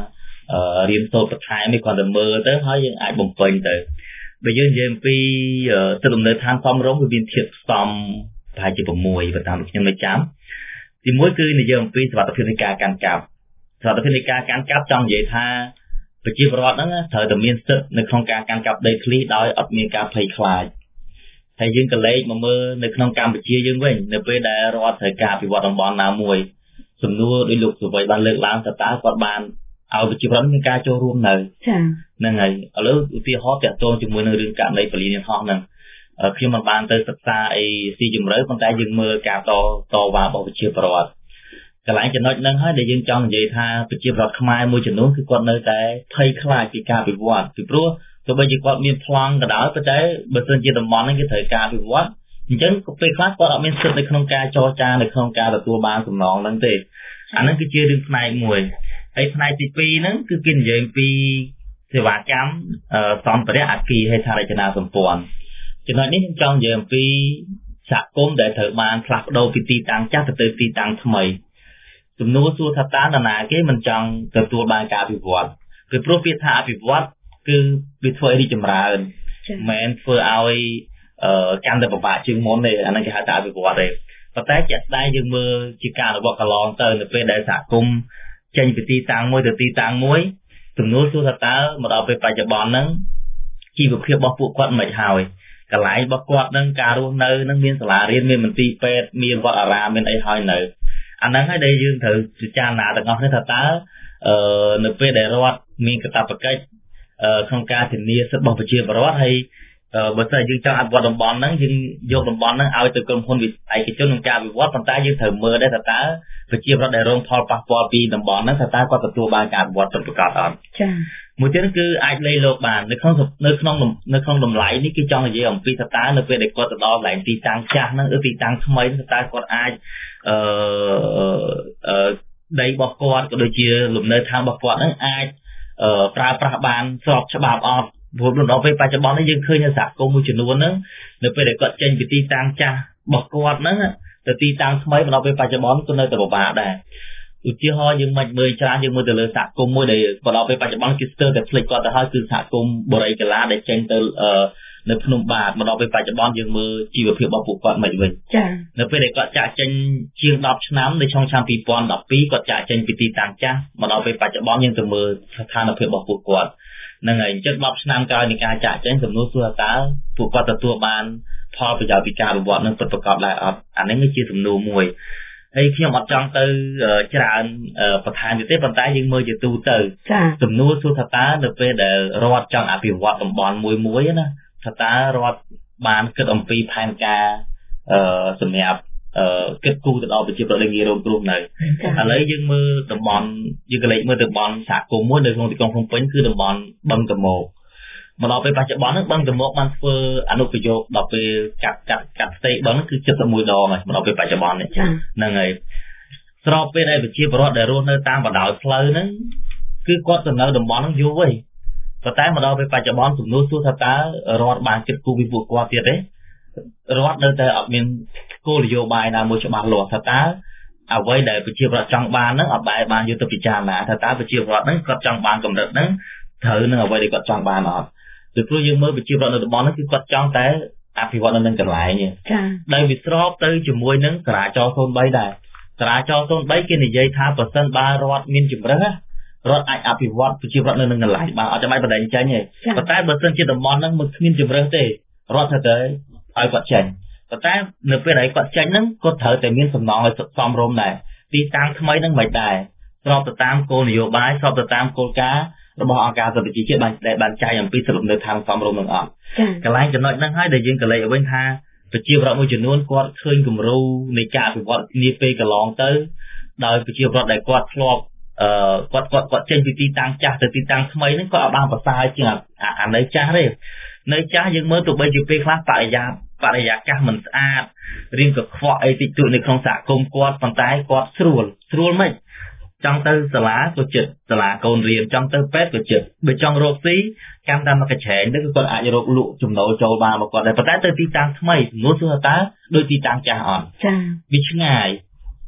រៀនសូត្របន្ថែមនេះគាត់ទៅមើលទៅហើយយើងអាចបំពេញទៅបើយើងនិយាយអំពីទឹកលំនៅឋានសមរម្យវាមានធាតុផ្សំប្រហែលជា6បើតាមខ្ញុំនៅចាំទីមួយគឺនិយាយអំពីសុវត្ថិភាពនៃការកាន់កាប់សុវត្ថិភាពនៃការកាន់កាប់ចង់និយាយថាប្រជាពលរដ្ឋហ្នឹងត្រូវតែមានសិទ្ធិនៅក្នុងការកាន់កាប់ដីធ្លីដោយអត់មានការភ័យខ្លាចហើយយើងក៏លេខមកមើលនៅក្នុងកម្ពុជាយើងវិញនៅពេលដែលរដ្ឋត្រូវការអភិវឌ្ឍតំបន់ណាមួយសំណួរដោយលោកសុវ័យបានលើកឡើងថាតើគាត់បានឲ្យប្រជាពលរដ្ឋមានការចូលរួមនៅចា៎ហ្នឹងហើយឥឡូវឧទាហរណ៍តាក់ទងជាមួយនឹងរឿងករណីពលានយន្តហោះហ្នឹងខ្ញុំមិនបានទៅសិក្សាអីស៊ីជម្រៅប៉ុន្តែយើងមើលការតតវ៉ារបស់ប្រជាពលរដ្ឋកន្លែងចំណុចហ្នឹងហើយដែលយើងចង់និយាយថាប្រជាពលរដ្ឋខ្មែរមួយចំនួនគឺគាត់នៅតែភ័យខ្លាចពីការអភិវឌ្ឍពីព្រោះទោះបីជាគាត់មានប្លង់ក៏ដោយប៉ុន្តែបើសិនជាតំបន់ហ្នឹងគេត្រូវការអភិវឌ្ឍអញ្ចឹងពេលខ្លះគាត់អត់មានសិទ្ធិនៅក្នុងការចរចានៅក្នុងការទទួលបានសំណងហ្នឹងទេអាហ្នឹងគឺជារឿងផ្នែកមួយហើយផ្នែកទីពីរហ្នឹងគឺគេនិយាយពីសេវាកម្មសម្ភារៈអគារហេដ្ឋារចនាសម្ព័ន្ធចំណុចនេះខ្ញុំចង់និយាយអំពីសហគមន៍ដែលត្រូវបានផ្លាស់ប្ដូរពីទីតាំងចាស់ទៅទីតាំងថ្មីសំណួរសួរថាតើនរណាគេមិនចង់ទទួលបានការអភិវឌ្ឍពីព្រោះពាក្យថាអភិវឌ្ឍគឺវាធ្វើឲ្យរីកចម្រើនមិនមែនធ្វើឲ្យកាន់តែពិបាកជាងមុនទេអាហ្នឹងគេហៅថាអភិវឌ្ឍទេប៉ុន្តែជាក់ស្ដែងយើងមើលជាការអនុវត្តកន្លងទៅនៅពេលដែលសហគមន៍ចេញពីទីតាំងមួយទៅទីតាំងមួយសំណួរសួរថាតើមកដល់ពេលបច្ចុប្បន្នហ្នឹងជីវភាពរបស់ពួកគាត់មិនហើយកន្លែងរបស់គាត់នឹងការរស់នៅនឹងមានសាលារៀនមានមន្ទីរពេទ្យមានវត្តអារាមមានអីហើយនៅអាហ្នឹងហើយដែលយើងត្រូវពិចារណាទាំងអស់គ្នាថាតើអឺនៅពេលដែលរដ្ឋមានកាតព្វកិច្ចក្នុងការធានាសិទ្ធិរបស់ប្រជាពលរដ្ឋហើយបើសិនយើងចង់អភិវឌ្ឍតំបន់ហ្នឹងយើងយកតំបន់ហ្នឹងឲ្យទៅក្រុមហ៊ុនឯកជនក្នុងការអភិវឌ្ឍប៉ុន្តែយើងត្រូវមើលដែរថាតើប្រជាពលរដ្ឋដែលរងផលប៉ះពាល់ពីតំបន់ហ្នឹងថាតើគាត់ទទួលបានការអភិវឌ្ឍពិតប្រាកដអត់ចា៎មួយទៀតគឺអាចលេខលោកបាននៅក្នុងនៅក្នុងនៅក្នុងតម្លៃនេះគេចង់និយាយអំពីថាតើនៅពេលដែលគាត់ទៅដល់កន្លែងទីតាំងចាស់ហ្នឹងឬទីតាំងថ្មីថាតើគាត់អាចអឺអឺដីរបស់គាត់ក៏ដូចជាលំនៅឋានរបស់គាត់ហ្នឹងអាចប្រើប្រាស់បានស្របច្បាប់អត់ព្រោះដល់ពេលបច្ចុប្បន្ននេះយើងឃើញសហគមន៍មួយចំនួនហ្នឹងនៅពេលដែលគាត់ចេញពីទីតាំងចាស់របស់គាត់ហ្នឹងទៅទីតាំងថ្មីដល់ពេលបច្ចុប្បន្នក៏នៅតែពិបាកដែរឧទាហរណ៍យើងមិនមើលច្រើនយើងមើលទៅលើសហគមន៍មួយដែលដល់ពេលបច្ចុប្បន្នគេស្ទើរតែភ្លេចគាត់ទៅហើយគឺសហគមន៍បូរីកាឡាដែលចេញទៅនៅភ្នំបាទមកដល់ពេលបច្ចុប្បន្នយើងមើលជីវភាពរបស់ពួកគាត់មិនវិញចា៎នៅពេលដែលគាត់ចាក់ចេញជាងដប់ឆ្នាំនៅក្នុងឆ្នាំពីរពាន់ដប់ពីរគាត់ចាក់ចេញពីទីតាំងចាស់មកដល់ពេលបច្ចុប្បន្នយើងទៅមើលស្ថានភាពរបស់ពួកគាត់ហ្នឹងហើយអញ្ចឹងដប់ឆ្នាំក្រោយនៃការចាក់ចេញសំណួរសួរថាតើពួកគាត់ទទួលបានផលប្រយោជន៍ពីការអភិវឌ្ឍនឹងពិតប្រាកដដែរអត់អានេះគឺជាសំណួរមួយហើយខ្ញុំអត់ចង់ទៅច្រើនបន្ថែមទៀតទេប៉ុន្តែយើងមើលជាទូទៅសំណួរសួរថាតើនៅពេលដែលរដ្ឋចង់អភិវឌ្ឍតំបន់មួយមួយណាថាតើរដ្ឋបានគិតអំពីផែនការអឺសម្រាប់អឺគិតគូរទៅដល់ប្រជាពលរដ្ឋងាយរងគ្រោះនៅឥឡូវយើងមើលតំបន់យើងក៏លេខមើលតំបន់សហគមន៍មួយនៅក្នុងទីក្រុងភ្នំពេញគឺតំបន់បឹងតមោកមកដល់ពេលបច្ចុប្បន្នហ្នឹងបឹងតមោកបានធ្វើអនុប្រយោគដល់ពេលកាត់កាត់កាត់ផ្ទៃបឹងហ្នឹងគឺជិតតែមួយដងហើយមកដល់ពេលបច្ចុប្បន្ននេះហ្នឹងហើយស្របពេលដែលប្រជាពលរដ្ឋដែលរស់នៅតាមបណ្ដោយផ្លូវហ្នឹងគឺគាត់ទៅនៅតំបន់ហ្នឹងយូរហើយប៉ុន្តែមកដល់ពេលបច្ចុប្បន្នសំណួរសួរថាតើរដ្ឋបានគិតគូរពីពួកគាត់ទៀតទេរដ្ឋនៅតែអត់មានគោលនយោបាយណាមួយច្បាស់លាស់ថាតើអ្វីដែលប្រជាពលរដ្ឋចង់បានហ្នឹងអត់បែរបានយកទៅពិចារណាថាតើប្រជាពលរដ្ឋហ្នឹងគាត់ចង់បានកម្រិតហ្នឹងត្រូវនឹងអ្វីដែលគាត់ចង់បានអត់ពីព្រោះយើងមើលប្រជាពលរដ្ឋនៅតំបន់ហ្នឹងគឺគាត់ចង់តែអភិវឌ្ឍនៅនឹងកន្លែងចា៎ដែលវាស្របទៅជាមួយនឹងចរាចរណ៍ศูนย์បីដែរចរាចរណ៍ศูนย์បីគេនិយាយថាប្រសិនបើរដ្ឋមានជំរឿនណារដ្ឋអាចអភិវឌ្ឍប្រជាពលរដ្ឋនៅនឹងកន្លែងបានអត់ចាំបាច់បដិញ្ញចេញទេប៉ុន្តែបើសិនជាតំបន់ហ្នឹងមិនគ្មានជំរឿនទេរដ្ឋត្រូវតែឲ្យគាត់ចេញប៉ុន្តែនៅពេលដែលគាត់ចេញហ្នឹងគាត់ត្រូវតែមានសំណងឲ្យសមរម្យដែរទីតាំងថ្មីហ្នឹងមិនដែរស្របទៅតាមគោលនយោបាយស្របទៅតាមគោលការណ៍របស់អង្គការសិទ្ធិជាតិបានដែលបានចែងអំពីសិទ្ធិនៅឋានសមរម្យនឹងអត់កន្លែងចំណុចហ្នឹងហើយដែលយើងក៏លេចឲ្យវិញថាប្រជាពលរដ្ឋមួយចំនួនគាត់ឃើញគំរូនៃការអភិវឌ្ឍនាពេលកន្លងទៅដោយប្រជាពលរដ្ឋដែលគាត់ធ្លាប់អឺគាត់គាត់គាត់ចេញពីទីតាំងចាស់ទៅទីតាំងថ្មីហ្នឹងគាត់អត់បានប្រសើរជាងអានៅចាស់ទេនៅចាស់យើងមើលទៅបីជាពេលខ្លះបរិយាបរិយាកាសមិនស្អាតរៀងកខ្វក់អីតិចតួចនៅក្នុងសហគមន៍គាត់ប៉ុន្តែគាត់ស្រួលស្រួលមិនចង់ទៅសាលាក៏ចិត្តសាលាកូនរៀនចង់ទៅពេទ្យក៏ចិត្តបើចង់រកស៊ីកម្មតាមមកកញ្ឆែងទៅគឺគាត់អាចរកលក់ចំណូលចូលបានមកគាត់ដែរប៉ុន្តែទៅទីតាំងថ្មីសំណួរសួរថាតើដូចទីតាំងចាស់អត់ចា៎វាឆ្ងាយ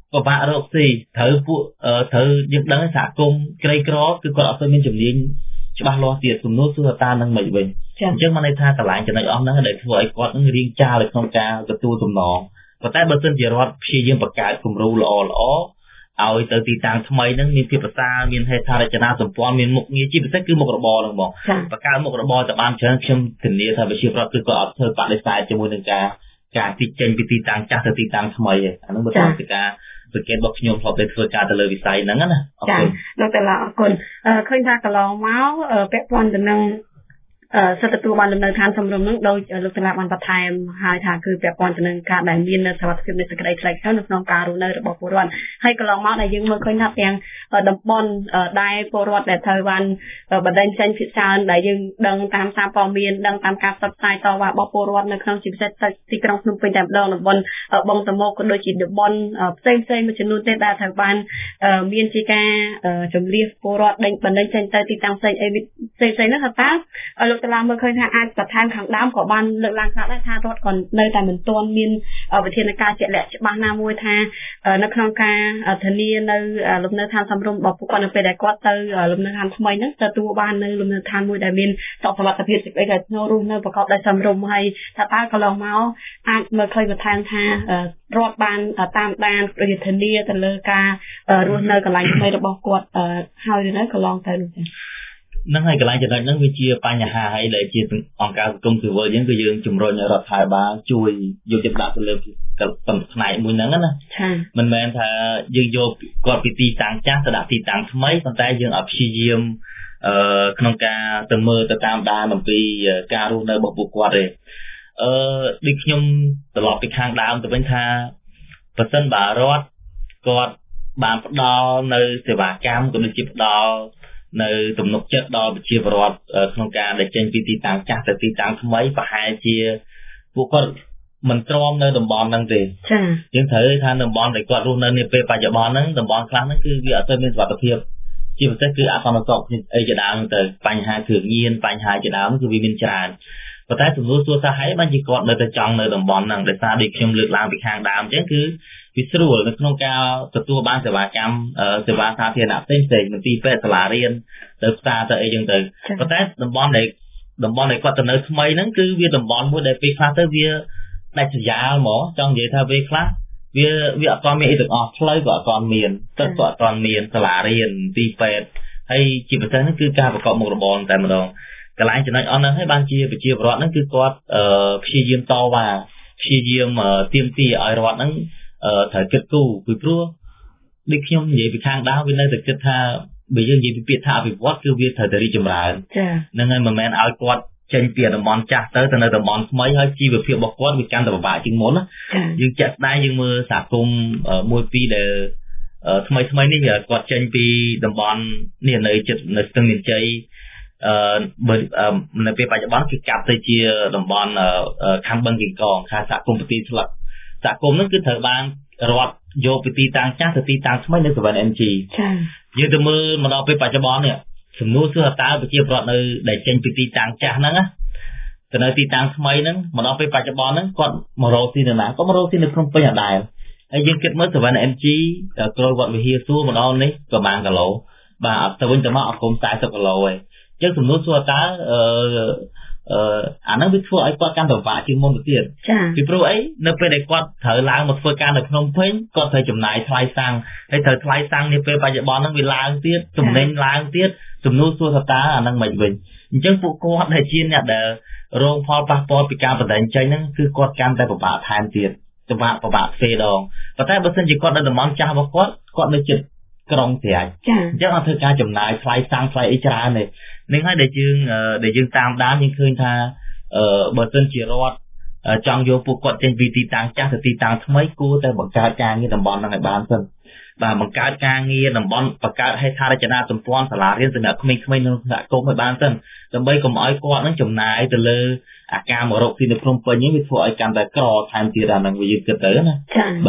ពិបាករកស៊ីត្រូវពួកត្រូវយើងដឹងថាសហគមន៍ក្រីក្រគឺគាត់អត់ទៅមានជំនាញច្បាស់លាស់ទៀតសំណួរសួរថានឹងមិនវិញអញ្ចឹងមកន័យថាកន្លែងចំណុចអស់ហ្នឹងដែលធ្វើឲ្យគាត់នឹងរៀងចាលនៅក្នុងការទទួលសំណងប៉ុន្តែបើសិនជារដ្ឋព្យាយាមបង្កើតគំរូល្អល្អឲ្យទៅទីតាំងថ្មីហ្នឹងមានភាពប្រសើរមានហេដ្ឋារចនាសម្ព័ន្ធមានមុខងារជាពិសេសគឺមុខរបរហ្នឹងបងបង្កើតមុខរបរទៅបានច្រើនខ្ញុំធានាថាប្រជាប្រដ្ឋគឺគាត់អត់ធ្វើបដិសេធជាមួយនឹងការការទីចេញពីទីតាំងចាស់ទៅទីតាំងថ្មីអាហ្នឹងបើតាមពីការសង្កេតរបស់ខ្ញុំធ្លាប់តែធ្វើការទៅលើវិស័យហ្នឹងណាអរគុណលោកតាឡាអរគុណឃើញថាកន្លងមកពាក់ព័ន្ធទៅនឹងសិទ្ធិទទួលបានលំនៅឋានសម្រុំនឹងដោយលោកតាឡាបានបន្ថែមហើយថាគឺពាក់ព័ន្ធទៅនឹងការដែលមាននៅសុខភាពនៃសេចក្តីថ្លៃថ្នូរនៅក្នុងការរស់នៅរបស់ពលរដ្ឋហើយកន្លងមកដែលយើងមើលឃើញថាទាំងតំបន់ដែលពលរដ្ឋដែលត្រូវបានបណ្ដេញចេញភាគច្រើនដែលយើងដឹងតាមសារព័ត៌មានដឹងតាមការផ្សព្វផ្សាយតវ៉ារបស់ពលរដ្ឋនៅក្នុងជាពិសេសទីក្រុងភ្នំពេញតែម្ដងតំបន់បឹងតមោកក៏ដូចជាតំបន់ផ្សេងផ្សេងមួយចំនួនទៀតដែលត្រូវបានមានជាការជំលៀសពលរដ្ឋដេញបណ្ដេញចេញទៅទីតាំងផ្សេងអីផ្សេងផ្សេងហ្នឹងថាតើលោកតាឡាមើលឃើញថាអាចបន្ថែមខាងដើមក៏បានលើកឡើងខ្លះដែរថារដ្ឋក៏នៅតែមិនទាន់មានវិធានការជាក់លាក់ច្បាស់ណាមួយថានៅក្នុងការធានានៅលំនៅឋានសម្រុំរបស់ពួកគាត់នៅពេលដែលគាត់ទៅលំនៅឋានថ្មីហ្នឹងទទួលបាននៅលំនៅឋានមួយដែលមានសុខសុវត្ថិភាពសេចក្តីថ្នូររស់នៅប្រកបដោយសម្រុំហើយថាតើកន្លងមកអាចមើលឃើញបន្ថែមថារដ្ឋបានតាមដានប្រតិធានាទៅលើការរស់នៅកន្លែងថ្មីរបស់គាត់ហើយនៅកន្លងទៅនោះចា៎ហ្នឹងហើយកន្លែងចំណុចហ្នឹងវាជាបញ្ហាហើយដែលជាអង្គការសង្គមស៊ីវិលយើងគឺយើងជំរុញឲ្យរដ្ឋាភិបាលជួយយកចិត្តដាក់ទៅលើផ្នែកមួយហ្នឹងណាមិនមែនថាយើងយកគាត់ពីទីតាំងចាស់ទៅដាក់ទីតាំងថ្មីប៉ុន្តែយើងអត់ព្យាយាមអឺក្នុងការទៅមើលទៅតាមដានអំពីការរស់នៅរបស់ពួកគាត់ទេអឺដូចខ្ញុំត្រឡប់ពីខាងដើមទៅវិញថាប្រសិនបើរដ្ឋគាត់បានផ្ដល់នៅសេវាកម្មក៏ដូចជាផ្ដល់នៅទំនុកចិត្តដល់ប្រជាពលរដ្ឋក្នុងការដែលចេញពីទីតាំងចាស់ទៅទីតាំងថ្មីប្រហែលជាពួកគាត់មិនទ្រាំនៅតំបន់ហ្នឹងទេចា៎យើងត្រូវថាតំបន់ដែលគាត់រស់នៅនាពេលបច្ចុប្បន្នហ្នឹងតំបន់ខ្លះហ្នឹងគឺវាអត់ទៅមានសុវត្ថិភាពជាពិសេសគឺអសន្តិសុខអីជាដើមទៅបញ្ហាគ្រឿងញៀនបញ្ហាជាដើមគឺវាមានច្រើនប៉ុន្តែសំណួរសួរថាហេតុបានជាគាត់នៅតែចង់នៅតំបន់ហ្នឹងដោយសារដូចខ្ញុំលើកឡើងពីខាងដើមអញ្ចឹងគឺវាស្រួលនៅក្នុងការទទួលបានសេវាកម្មសេវាសាធារណៈផ្សេងផ្សេងមន្ទីរពេទ្យសាលារៀនទៅផ្សារទៅអីចឹងទៅប៉ុន្តែតំបន់ដែលតំបន់ដែលគាត់ទៅនៅថ្មីហ្នឹងគឺវាតំបន់មួយដែលពេលខ្លះទៅវាដាច់ស្រយាលហ្មងចង់និយាយថាពេលខ្លះវាវាអត់ទាន់មានអីទាំងអស់ផ្លូវក៏អត់ទាន់មានទឹកក៏អត់ទាន់មានសាលារៀនមន្ទីរពេទ្យហើយជាពិសេសហ្នឹងគឺការប្រកបមុខរបរតែម្ដងកន្លែងចំណុចអស់ហ្នឹងហើយបានជាប្រជាពលរដ្ឋហ្នឹងគឺគាត់ព្យាយាមតវ៉ាព្យាយាមទាមទារឲ្យរដ្ឋហ្នឹងត្រូវគិតគូរពីព្រោះដូចខ្ញុំនិយាយពីខាងដើមវានៅតែគិតថាបើយើងនិយាយពីពាក្យថាអភិវឌ្ឍគឺវាត្រូវតែរីកចម្រើនហ្នឹងហើយមិនមែនឲ្យគាត់ចេញពីតំបន់ចាស់ទៅទៅនៅតំបន់ថ្មីហើយជីវភាពរបស់គាត់វាកាន់តែពិបាកជាងមុនណាយើងចាក់ស្ដាយយើងមើលសហគមន៍មួយពីរដែលថ្មីថ្មីនេះគាត់ចេញពីតំបន់នេះនៅចិត្តនៅស្ទឹងមានជ័យអឺនៅពេលបច្ចុប្បន្នគឺកាប់ទៅជាតំបន់ខាងបឹងកេងកងខាងសហគមន៍ប្រទីស្លឹកសហគមន៍ហ្នឹងគឺត្រូវបានរដ្ឋយកពីទីតាំងចាស់ទៅទីតាំងថ្មីនៅ seven M G ចា៎យើងទៅមើលមកដល់ពេលបច្ចុប្បន្ននេះសំណួរសួរតើប្រជាពលរដ្ឋនៅដែលចេញពីទីតាំងចាស់ហ្នឹងណាទៅនៅទីតាំងថ្មីហ្នឹងមកដល់ពេលបច្ចុប្បន្នហ្នឹងគាត់មករកស៊ីនៅណាគាត់មករកស៊ីនៅក្នុងពេញអដែរហើយយើងគិតមើល seven M G ក្រោយវត្តវិហារសួរមកដល់នេះប្រហែលគីឡូបាទអត់ទៅវិញទៅមកអត់គុំfortyគីឡូឯងអញ្ចឹងសំណួរសួរតើអឺអឺអាហ្នឹងវាធ្វើឲ្យគាត់កាន់តែពិបាកជាងមុនទៅទៀតពីព្រោះអីនៅពេលដែលគាត់ត្រូវឡើងមកធ្វើការនៅភ្នំពេញគាត់ត្រូវចំណាយថ្លៃសាំងហើយត្រូវថ្លៃសាំងនេះពេលបច្ចុប្បន្នហ្នឹងវាឡើងទៀតចំណេញឡើងទៀតសំណួរសួរថាតើអាហ្នឹងមិនវិញអញ្ចឹងពួកគាត់ដែលជាអ្នកដែលរងផលប៉ះពាល់ពីការបណ្ដេញចេញហ្នឹងគឺគាត់កាន់តែពិបាកថែមទៀតពិបាកពិបាកផ្សេងដងប៉ុន្តែបើសិនជាគាត់នៅតំបន់ចាស់របស់គាត់គាត់នៅចិត្តក្រុងស្រាច់អញ្ចឹងអត់ធ្វើការចំណាយថ្លៃសាំងថ្លៃអីច្រើនទេនឹងហើយដែលយើងដែលយើងតាមដានយើងឃើញថាបើសិនជារដ្ឋចង់យកពួកគាត់ចេញពីទីតាំងចាស់ទៅទីតាំងថ្មីគួរតែបង្កើតការងារតំបន់ហ្នឹងឲ្យបានសិនបាទបង្កើតការងារតំបន់បង្កើតហេដ្ឋារចនាសម្ព័ន្ធសាលារៀនសម្រាប់ក្មេងៗនៅសហគមន៍ឲ្យបានសិនដើម្បីកុំឲ្យគាត់នឹងចំណាយទៅលើអាការមករកទីនៅភ្នំពេញនេះវាធ្វើឲ្យកាន់តែក្រថែមទៀតអាហ្នឹងវាយើងគិតទៅណាបាទ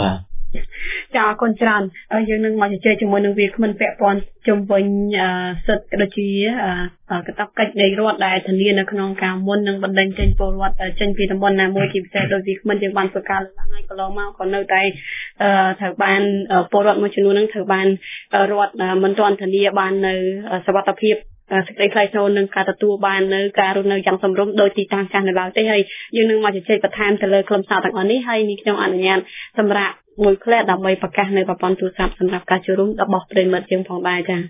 ចាអរគុណច្រើនយើងនឹងមកជជែកជាមួយនឹងវាគ្មិនពាក់ព័ន្ធជំវិញសិទ្ធិដូចជាកាតព្វកិច្ចនៃរដ្ឋដែលធានានៅក្នុងការមុននឹងបណ្ដេញចេញពលរដ្ឋចេញពីតំបន់ណាមួយជាពិសេសដោយវាគ្មិនយើងបានធ្វើការលើកឡើងហើយកន្លងមកក៏នៅតែត្រូវបានពលរដ្ឋមួយចំនួននឹងត្រូវបានរដ្ឋមិនទាន់ធានាបាននៅសុវត្ថិភាពសេចក្តីថ្លៃថ្នូរនឹងការទទួលបាននៅការរស់នៅយ៉ាងសមរម្យដោយទីតាំងចាស់នៅឡើយទេហើយយើងនឹងមកជជែកបន្ថែមទៅលើខ្លឹមសារទាំងអស់នេះហើយនេះខ្ញុំអនុញ្ញាតសម្រាប់មួយផ្លែដើម្បីប្រកាសនៅប្រព័ន្ធទូរស័ព្ទសម្រាប់ការចូលរួមរបស់ប្រិយមិត្តយើងផងដែរចា៎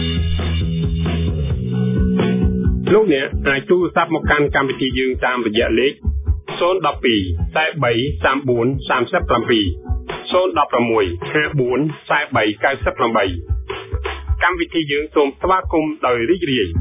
លោកអ្នកអាចទូរស័ព្ទមកកាន់កម្មវិធីយើងតាមរយៈលេខศูนย์ หนึ่ง สอง แปด สาม สี่ สาม สี่ สาม เจ็ด ศูนย์ หนึ่ง หก ห้า สี่ สี่ เก้า แปด เก้า แปดកម្មវិធីយើងសូមស្វាគមន៍ដោយរីករាយ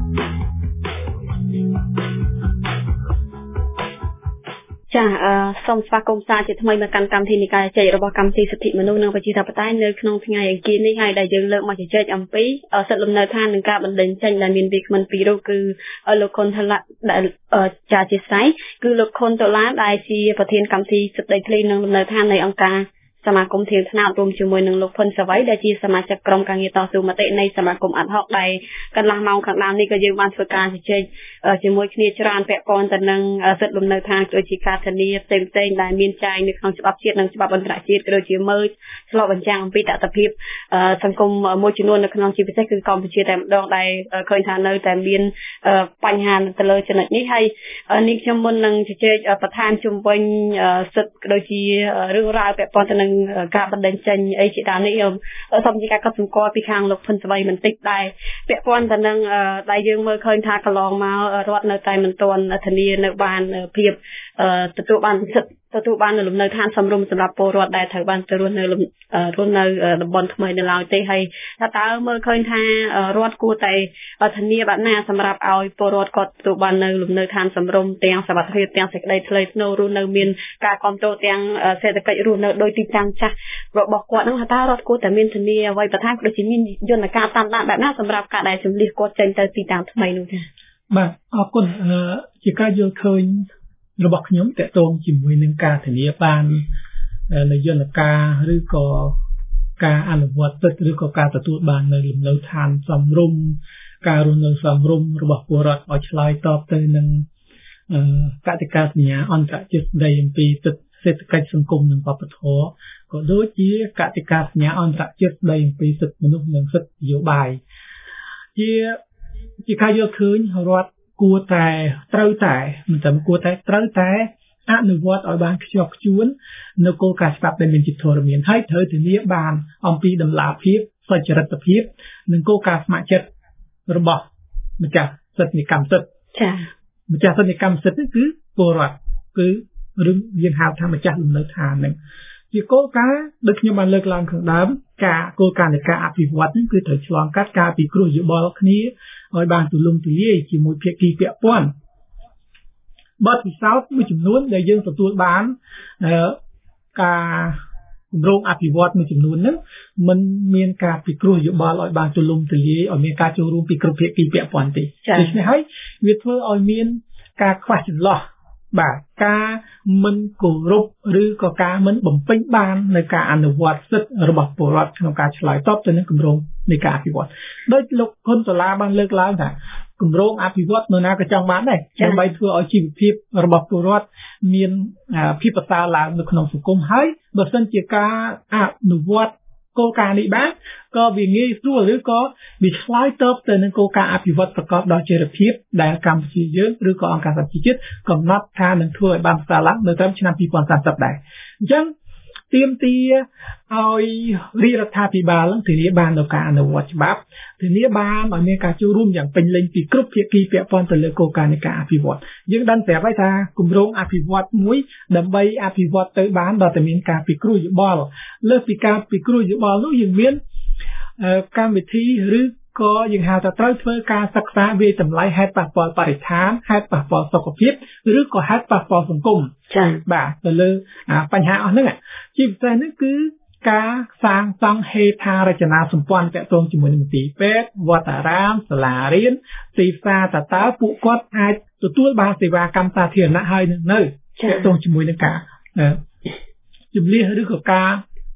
ចាអឺសូមស្វាគមន៍សាជាថ្មីមកកាន់កម្មវិធីនៃការជជែករបស់កម្មវិធីសិទ្ធិមនុស្សនិងប្រជាធិបតេយ្យនៅក្នុងថ្ងៃអង្គារនេះហើយដែលយើងលើកមកជជែកអំពីសិទ្ធិលំនៅឋាននិងការបណ្ដេញចេញដែលមានវាគ្មិនពីររូបគឺលោកខុនថឡាដែលចាជាស្អីគឺលោកខុនតូឡាដែលជាប្រធានកម្មវិធីសិទ្ធិដីធ្លីនិងលំនៅឋាននៃអង្គការសមាគមធានថ្នាក់រួមជាមួយនឹងលោកផុនសាវ័យដែលជាសមាជិកក្រុមការងារតស៊ូមតិនៃសមាគមអាត់ហុកដែលកន្លះម៉ោងខាងដើមនេះក៏យើងបានធ្វើការជជែកជាមួយគ្នាច្រើនពាក់ព័ន្ធទៅនឹងសិទ្ធិលំនៅឋានដូចជាការធានាផ្សេងៗដែលមានចែងនៅក្នុងច្បាប់ជាតិនិងច្បាប់អន្តរជាតិក៏ដូចជាមើលឆ្លុះបញ្ចាំងអំពីតថភាពសង្គមមួយចំនួននៅក្នុងជាពិសេសគឺកម្ពុជាតែម្ដងដែលឃើញថានៅតែមានបញ្ហាទៅលើចំណុចនេះហើយនេះខ្ញុំមុននឹងជជែកបន្ថែមជុំវិញសិទ្ធិក៏ដូចជារឿងរ៉ាវពាក់ព័ន្ធទៅនឹងការបណ្ដេញចេញអីជាដើមនេះខ្ញុំសូមជាការកត់សម្គាល់ពីខាងលោកផុនសវ័យបន្តិចដែរពាក់ព័ន្ធទៅនឹងដែលយើងមើលឃើញថាកន្លងមករដ្ឋនៅតែមិនទាន់ធានានៅបានភាពទទួលបានសិទ្ធិទទួលបានលំនៅឋានសមរម្យសម្រាប់ពលរដ្ឋដែលត្រូវបានទៅរស់នៅរស់នៅតំបន់ថ្មីនៅឡើយទេហើយថាតើមើលឃើញថារដ្ឋគួរតែធានាបែបណាសម្រាប់ឲ្យពលរដ្ឋគាត់ទទួលបាននៅលំនៅឋានសមរម្យទាំងសុវត្ថិភាពទាំងសេចក្តីថ្លៃថ្នូររស់នៅមានការគ្រប់គ្រងទាំងសេដ្ឋកិច្ចរស់នៅដោយទីតាំងចាស់របស់គាត់ហ្នឹងថាតើរដ្ឋគួរតែមានធានាអ្វីបន្ថែមដូចជាមានយន្តការតាមដានបែបណាសម្រាប់ការដែលជំនះគាត់ចេញទៅទីតាំងថ្មីនោះចា៎បាទអរគុណជាការយល់ឃើញរបស់ខ្ញុំតកតងជាមួយនឹងការធានាបាននៅយន្តការឬក៏ការអនុវត្តសិទ្ធិឬក៏ការទទួលបាននៅលំនៅឋានសមរម្យការរស់នៅសមរម្យរបស់ពលរដ្ឋឲ្យឆ្លើយតបទៅនឹងកតិកាសញ្ញាអន្តរជាតិស្តីអំពីសិទ្ធិសេដ្ឋកិច្ចសង្គមនិងវប្បធម៌ក៏ដូចជាកតិកាសញ្ញាអន្តរជាតិស្តីអំពីសិទ្ធិមនុស្សនិងសិទ្ធិនយោបាយជាជាការយល់ឃើញរដ្ឋគួរតែត្រូវតែមិនត្រឹមគួរតែត្រូវតែអនុវត្តឲ្យបានខ្ជាប់ខ្ជួននៅគោលការណ៍ច្បាប់ដែលមានជាធរមានហើយត្រូវធានាបានអំពីតម្លាភាពសុចរិតភាពនិងគោលការណ៍ស្ម័គ្រចិត្តរបស់ម្ចាស់សិទ្ធិកម្មសិទ្ធិចា៎ម្ចាស់សិទ្ធិកម្មសិទ្ធិនេះគឺពលរដ្ឋគឺរឿងយើងហៅថាម្ចាស់លំនៅឋានហ្នឹងជាគោលការណ៍ដូចខ្ញុំបានលើកឡើងខាងដើមការគោលការណ៍នៃការអភិវឌ្ឍនេះគឺត្រូវឆ្លងកាត់ការពិគ្រោះយោបល់គ្នាឲ្យបានទូលំទូលាយជាមួយភាគីពាក់ព័ន្ធបទពិសោធន៍មួយចំនួនដែលយើងទទួលបានការគម្រោងអភិវឌ្ឍមួយចំនួនហ្នឹងมันមានការពិគ្រោះយោបល់ឲ្យបានទូលំទូលាយឲ្យមានការចូលរួមពីគ្រប់ភាគីពាក់ព័ន្ធទេដូច្នេះហើយវាធ្វើឲ្យមានការខ្វះចន្លោះបាទការមិនគោរពឬក៏ការមិនបំពេញបាននៅការអនុវត្តសិទ្ធិរបស់ពលរដ្ឋក្នុងការឆ្លើយតបទៅនឹងគម្រោងនៃការអភិវឌ្ឍដោយលោកហ៊ុនតូឡាបានលើកឡើងថាគម្រោងអភិវឌ្ឍនៅណាក៏ចង់បានដែរដើម្បីធ្វើឲ្យជីវភាពរបស់ពលរដ្ឋមានភាពប្រសើរឡើងនៅក្នុងសង្គមហើយបើសិនជាការអនុវត្តគោលការណ៍នេះបានក៏វាងាយស្រួលឬក៏វាឆ្លើយតបទៅនឹងគោលការណ៍អភិវឌ្ឍប្រកបដោយចីរភាពដែលកម្ពុជាយើងឬក៏អង្គការសហប្រជាជាតិកំណត់ថានឹងធ្វើឲ្យបានប្រសើរឡើងនៅត្រឹមឆ្នាំពីរពាន់សាមសិបដែរអញ្ចឹងទាមទារឲ្យរាជរដ្ឋាភិបាលធានាបាននូវការអនុវត្តច្បាប់ធានាបានឲ្យមានការចូលរួមយ៉ាងពេញលេញពីគ្រប់ភាគីពាក់ព័ន្ធទៅលើគោលការណ៍នៃការអភិវឌ្ឍយើងដឹងប្រាប់ហើយថាគម្រោងអភិវឌ្ឍមួយដើម្បីអភិវឌ្ឍទៅបានដល់តែមានការពិគ្រោះយោបល់លើសពីការពិគ្រោះយោបល់នោះយើងមានកម្មវិធីឬក៏យើងហៅថាត្រូវធ្វើការសិក្សាវាយតម្លៃហេតុប៉ះពាល់បរិស្ថានហេតុប៉ះពាល់សុខភាពឬក៏ហេតុប៉ះពាល់សង្គមចា៎បាទទៅលើបញ្ហាអស់ហ្នឹងជាពិសេសនេះគឺការសាងសង់ហេដ្ឋារចនាសម្ព័ន្ធទាក់ទងជាមួយនឹងមន្ទីរពេទ្យវត្តអារាមសាលារៀនទីផ្សារតើតើពួកគាត់អាចទទួលបានសេវាកម្មសាធារណៈហើយនៅទាក់ទងជាមួយនឹងការជំនះឬក៏ការ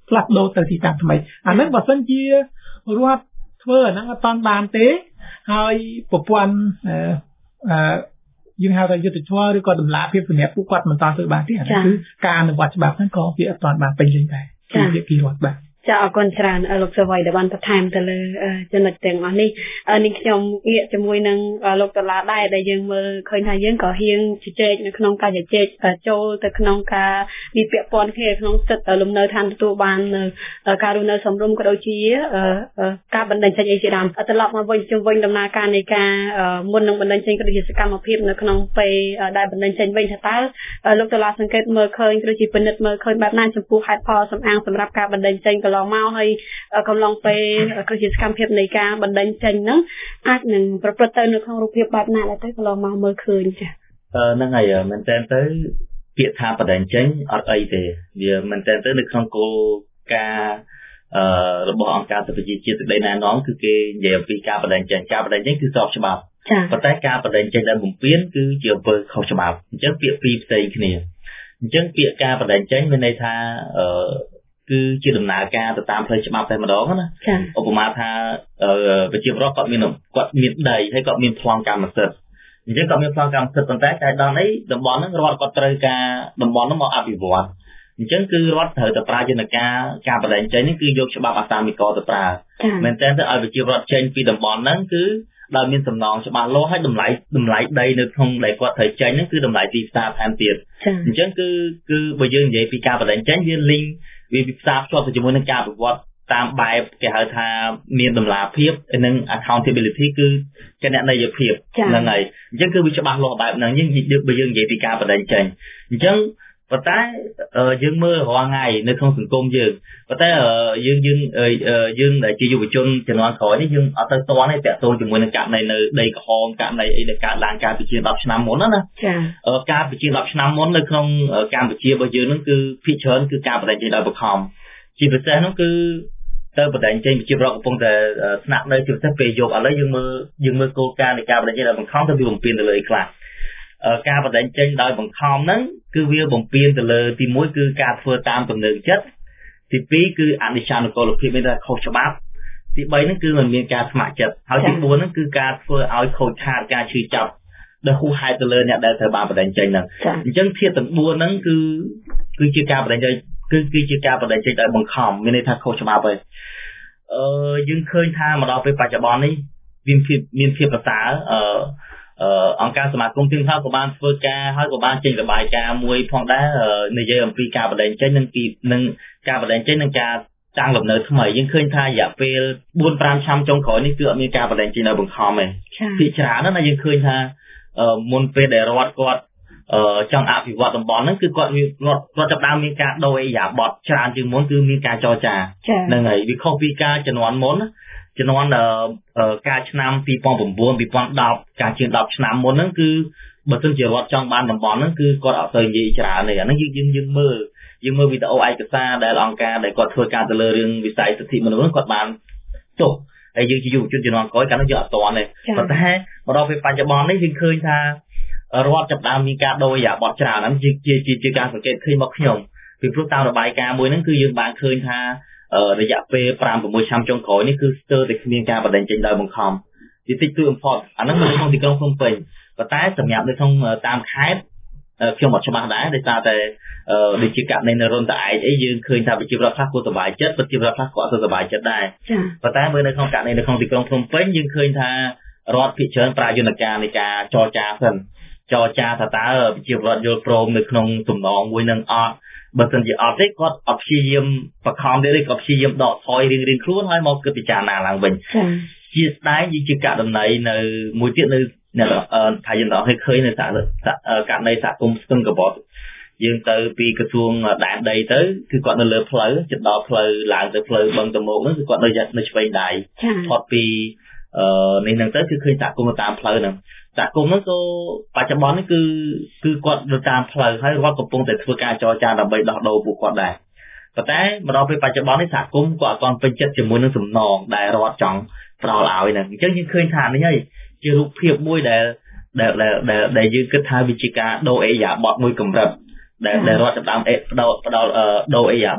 ផ្លាស់ប្ដូរទៅទីតាំងថ្មីអាហ្នឹងបើសិនជារដ្ឋធ្វើអាហ្នឹងអត់តាន់បានទេហើយប្រព័ន្ធអឺអឺយើងហៅថាយុទ្ធធម៌ឬក៏តម្លាភាពសម្រាប់ពួកគាត់មិនតាន់ធ្វើបានទេអានេះគឺការអនុវត្តច្បាប់ហ្នឹងក៏វាអត់តាន់បានពេញលេញដែរពីវិគីរដ្ឋបាទចាអរគុណច្រើនលោកសវ័យដែលបានបន្ថែមទៅលើចំណុចទាំងអស់នេះនេះខ្ញុំងាកជាមួយនឹងលោកដុល្លារដែរដែលយើងមើលឃើញថាយើងក៏ហ៊ានជជែកនៅក្នុងការជជែកចូលទៅក្នុងការវិពាក់ព័ន្ធគ្នាក្នុងសិទ្ធិលំនៅឋានទទួលបានការរស់នៅសមរម្យក៏ដូចជាការបណ្ដឹងចេញអីជាដើមត្រឡប់មកវិញជុំវិញដំណើរការនៃការមុននឹងបណ្ដឹងចេញក៏ដូចជាសកម្មភាពនៅក្នុងពេលដែលបណ្ដឹងចេញវិញថាតើលោកដុល្លារសង្កេតមើលឃើញឬជាពិនិត្យមើលឃើញបែបណាចំពោះហេតុផលសំអាងសម្រាប់ការបណ្ដឹងចេញកន្លងមកហើយកំឡុងពេលគឺជាសកម្មភាពនៃការបណ្ដឹងចេញហ្នឹងអាចនឹងប្រព្រឹត្តទៅនៅក្នុងរូបភាពបែបណាដែរទៅកន្លងមកមើលឃើញចា៎ហ្នឹងហើយមែនតើទៅពាក្យថាបណ្ដឹងចេញអត់អីទេវាមែនតើទៅនៅក្នុងគោលការណ៍អឺរបស់អង្គការសិទ្ធិប្រជាជាតិសេចក្តីណែនាំគឺគេនិយាយអំពីការបណ្ដឹងចេញការបណ្ដឹងចេញគឺស្របច្បាប់ប៉ុន្តែការបណ្ដឹងចេញដែលបំពានគឺជាអំពើខុសច្បាប់អញ្ចឹងពាក្យពីរផ្សេងគ្នាអញ្ចឹងពាក្យការបណ្ដឹងចេញមានន័យថាអឺគឺជាដំណើរការទៅតាមផ្លូវច្បាប់តែម្ដងណាឧបមាថាប្រជាពលរដ្ឋគាត់មានគាត់មានដីហើយគាត់មានប្លង់កម្មសិទ្ធិអញ្ចឹងគាត់មានប្លង់កម្មសិទ្ធិប៉ុន្តែតែដល់នេះតំបន់ហ្នឹងរដ្ឋគាត់ត្រូវការតំបន់ហ្នឹងមកអភិវឌ្ឍអញ្ចឹងគឺរដ្ឋត្រូវតែប្រើយន្តការការបណ្ដឹងចេញនេះគឺយកច្បាប់អាសាមីកទៅប្រើមែនតើទៅឲ្យប្រជាពលរដ្ឋចេញពីតំបន់ហ្នឹងគឺដោយមានសំណងច្បាស់លាស់ហើយតម្លៃតម្លៃដីនៅក្នុងដែលគាត់ត្រូវចេញហ្នឹងគឺតម្លៃទីផ្សារថែមទៀតអញ្ចឹងគឺគឺបើយើងនិយាយពីការបណ្ដឹងចេញវាលីងវាផ្សារភ្ជាប់ទៅជាមួយនឹងការប្រវត្តិតាមបែបគេហៅថាមានតម្លាភាពនិង accountability គឺចលន័យភាពហ្នឹងហើយអញ្ចឹងគឺវាច្បាស់លាស់បែបហ្នឹងយើងបើយើងនិយាយពីការបណ្ដឹងចេញអញ្ចឹងប៉ុន្តែយើងមើលរាល់ថ្ងៃនៅក្នុងសង្គមយើងប៉ុន្តែយើងយើងយើងដែលជាយុវជនជំនាន់ក្រោយនេះយើងអត់ទៅតន់ទេតាក់ទងជាមួយនឹងករណីនៅដីក្រហមករណីអីដែលកើតឡើងកាលពីជាដប់ឆ្នាំមុនណាណាចា៎កាលពីជាដប់ឆ្នាំមុននៅក្នុងកម្ពុជារបស់យើងហ្នឹងគឺភាគច្រើនគឺការបណ្ដឹងចេញដោយបង្ខំជាពិសេសហ្នឹងគឺទៅបណ្ដឹងចេញប្រជាពលរដ្ឋកំពុងតែស្នាក់នៅជាពិសេសពេលយប់ឥឡូវយើងមើលយើងមើលគោលការណ៍នៃការបណ្ដឹងចេញដោយបង្ខំទៅវាបំពេញទៅលើអីខ្លះការបណ្ដឹងចេញដោយបង្ខំហ្នឹងគឺវាបំពេញទៅលើទីមួយគឺការធ្វើតាមទំនឹងចិត្តទីពីរគឺអនិច្ចានុកលភាពមានតែខុសច្បាប់ទីបីហ្នឹងគឺមិនមានការស្ម័គ្រចិត្តហើយទីបួនហ្នឹងគឺការធ្វើឲ្យខូចខាតការឈឺចាប់ដែលហួសហេតុទៅលើអ្នកដែលត្រូវបានបណ្ដឹងចេញហ្នឹងអញ្ចឹងធាតុទាំងបួនហ្នឹងគឺគឺជាការបណ្ដឹងចេញគឺគឺជាការបណ្ដឹងចេញដោយបង្ខំមានន័យថាខុសច្បាប់ហើយអឺយើងឃើញថាមកដល់ពេលបច្ចុប្បន្ននេះមានភាពមានភាពប្រសើរអឺអង្គការសមាគមទីផ្សារក៏បានធ្វើការហើយក៏បានចេញរបាយការណ៍មួយផងដែរនិយាយអំពីការបណ្ដឹងចេញនិងពីនឹងការបណ្ដឹងចេញនិងការតាំងលំនៅថ្មីយើងឃើញថារយៈពេល បួនប្រាំ ឆ្នាំចុងក្រោយនេះគឺអត់មានការបណ្ដឹងចេញដោយបង្ខំទេពីច្រើនណាស់យើងឃើញថាមុនពេលដែលរដ្ឋគាត់ចង់អភិវឌ្ឍតំបន់ហ្នឹងគឺគាត់គាត់គាត់ចាប់ដើមមានការដូរអេយ៉ាបតច្រើនជាងមុនគឺមានការចរចាហ្នឹងហើយវាខុសពីការជំនាន់មុនជំនាន់ការឆ្នាំពីរពាន់៩ ពីរពាន់ដប់ការជាងដប់ឆ្នាំមុនហ្នឹងគឺបើសិនជារដ្ឋចង់បានតំបន់ហ្នឹងគឺគាត់អត់ទៅនិយាយច្រើនទេអាហ្នឹងយើងយើងយើងមើលយើងមើលវីដេអូឯកសារដែលអង្គការដែលគាត់ធ្វើការទៅលើរឿងវិស័យសិទ្ធិមនុស្សហ្នឹងគាត់បានចុះហើយយើងជាយុវជនជំនាន់ក្រោយកាលនោះយើងអត់ទាន់ទេប៉ុន្តែមកដល់ពេលបច្ចុប្បន្ននេះយើងឃើញថារដ្ឋចាប់ដើមមានការដូរយ៉ាបត់ច្រើនហ្នឹងជាជាជាការសង្កេតឃើញមកខ្ញុំពីព្រោះតាមរបាយការណ៍មួយហ្នឹងគឺយើងបានឃើញថារយៈពេល ប្រាំ ៦ ឆ្នាំចុងក្រោយនេះគឺស្ទើរតែគ្មានការបណ្ដឹងចេញដោយបង្ខំទីតិចគឺ import អាហ្នឹងនៅក្នុងទីក្រុងភ្នំពេញប៉ុន្តែសម្រាប់នៅក្នុងតាមខេត្តខ្ញុំអត់ច្បាស់ដែរដោយសារតែដូចជាករណីនៅរុនតាឯកអីយើងឃើញថាប្រជាពលរដ្ឋខ្លះគាត់សប្បាយចិត្តប្រជាពលរដ្ឋខ្លះគាត់អត់សប្បាយចិត្តដែរប៉ុន្តែមើលនៅក្នុងករណីនៅក្នុងទីក្រុងភ្នំពេញយើងឃើញថារដ្ឋភាគច្រើនប្រើយន្តការនៃការចរចាសិនចរចាថាតើប្រជាពលរដ្ឋយល់ព្រមនៅក្នុងទំនងមួយនឹងអត់បើមិនជាអត់ទេគាត់អត់ព្យាយាមបខំទេឬក៏ព្យាយាមដកថយរៀងរៀងខ្លួនហើយមកគិតពិចារណាឡើងវិញជាស្ដែងយើងជាករណីនៅមួយទៀតនៅថាយើងដល់ឲ្យឃើញនៅសហករណីសហគមន៍ស្ទឹងកបតយើងទៅពីក្រសួងដែនដីទៅគឺគាត់នៅលើផ្លូវជិតដល់ផ្លូវឡើងទៅផ្លូវបឹងតមោកហ្នឹងគឺគាត់នៅនៅឆ្វេងដៃផុតពីនេះហ្នឹងទៅគឺឃើញសហគមន៍តាមផ្លូវហ្នឹងសហគមន៍ហ្នឹងក៏បច្ចុប្បន្ននេះគឺគឺគាត់នៅតាមផ្លូវហើយរដ្ឋកំពុងតែធ្វើការចរចាដើម្បីដោះដូរពួកគាត់ដែរប៉ុន្តែមកដល់ពេលបច្ចុប្បន្ននេះសហគមន៍ក៏អត់ទាន់ពេញចិត្តជាមួយនឹងសំណងដែលរដ្ឋចង់ផ្ដល់ឲ្យហ្នឹងអញ្ចឹងយើងឃើញថានេះហើយជារូបភាពមួយដែលដែលដែលដែលយើងគិតថាវាជាការដូរអេយ៉ាបតមួយកម្រិតដែលដែលរដ្ឋចាប់ដើមផ្ដោតផ្ដោតដូរអេយ៉ាបត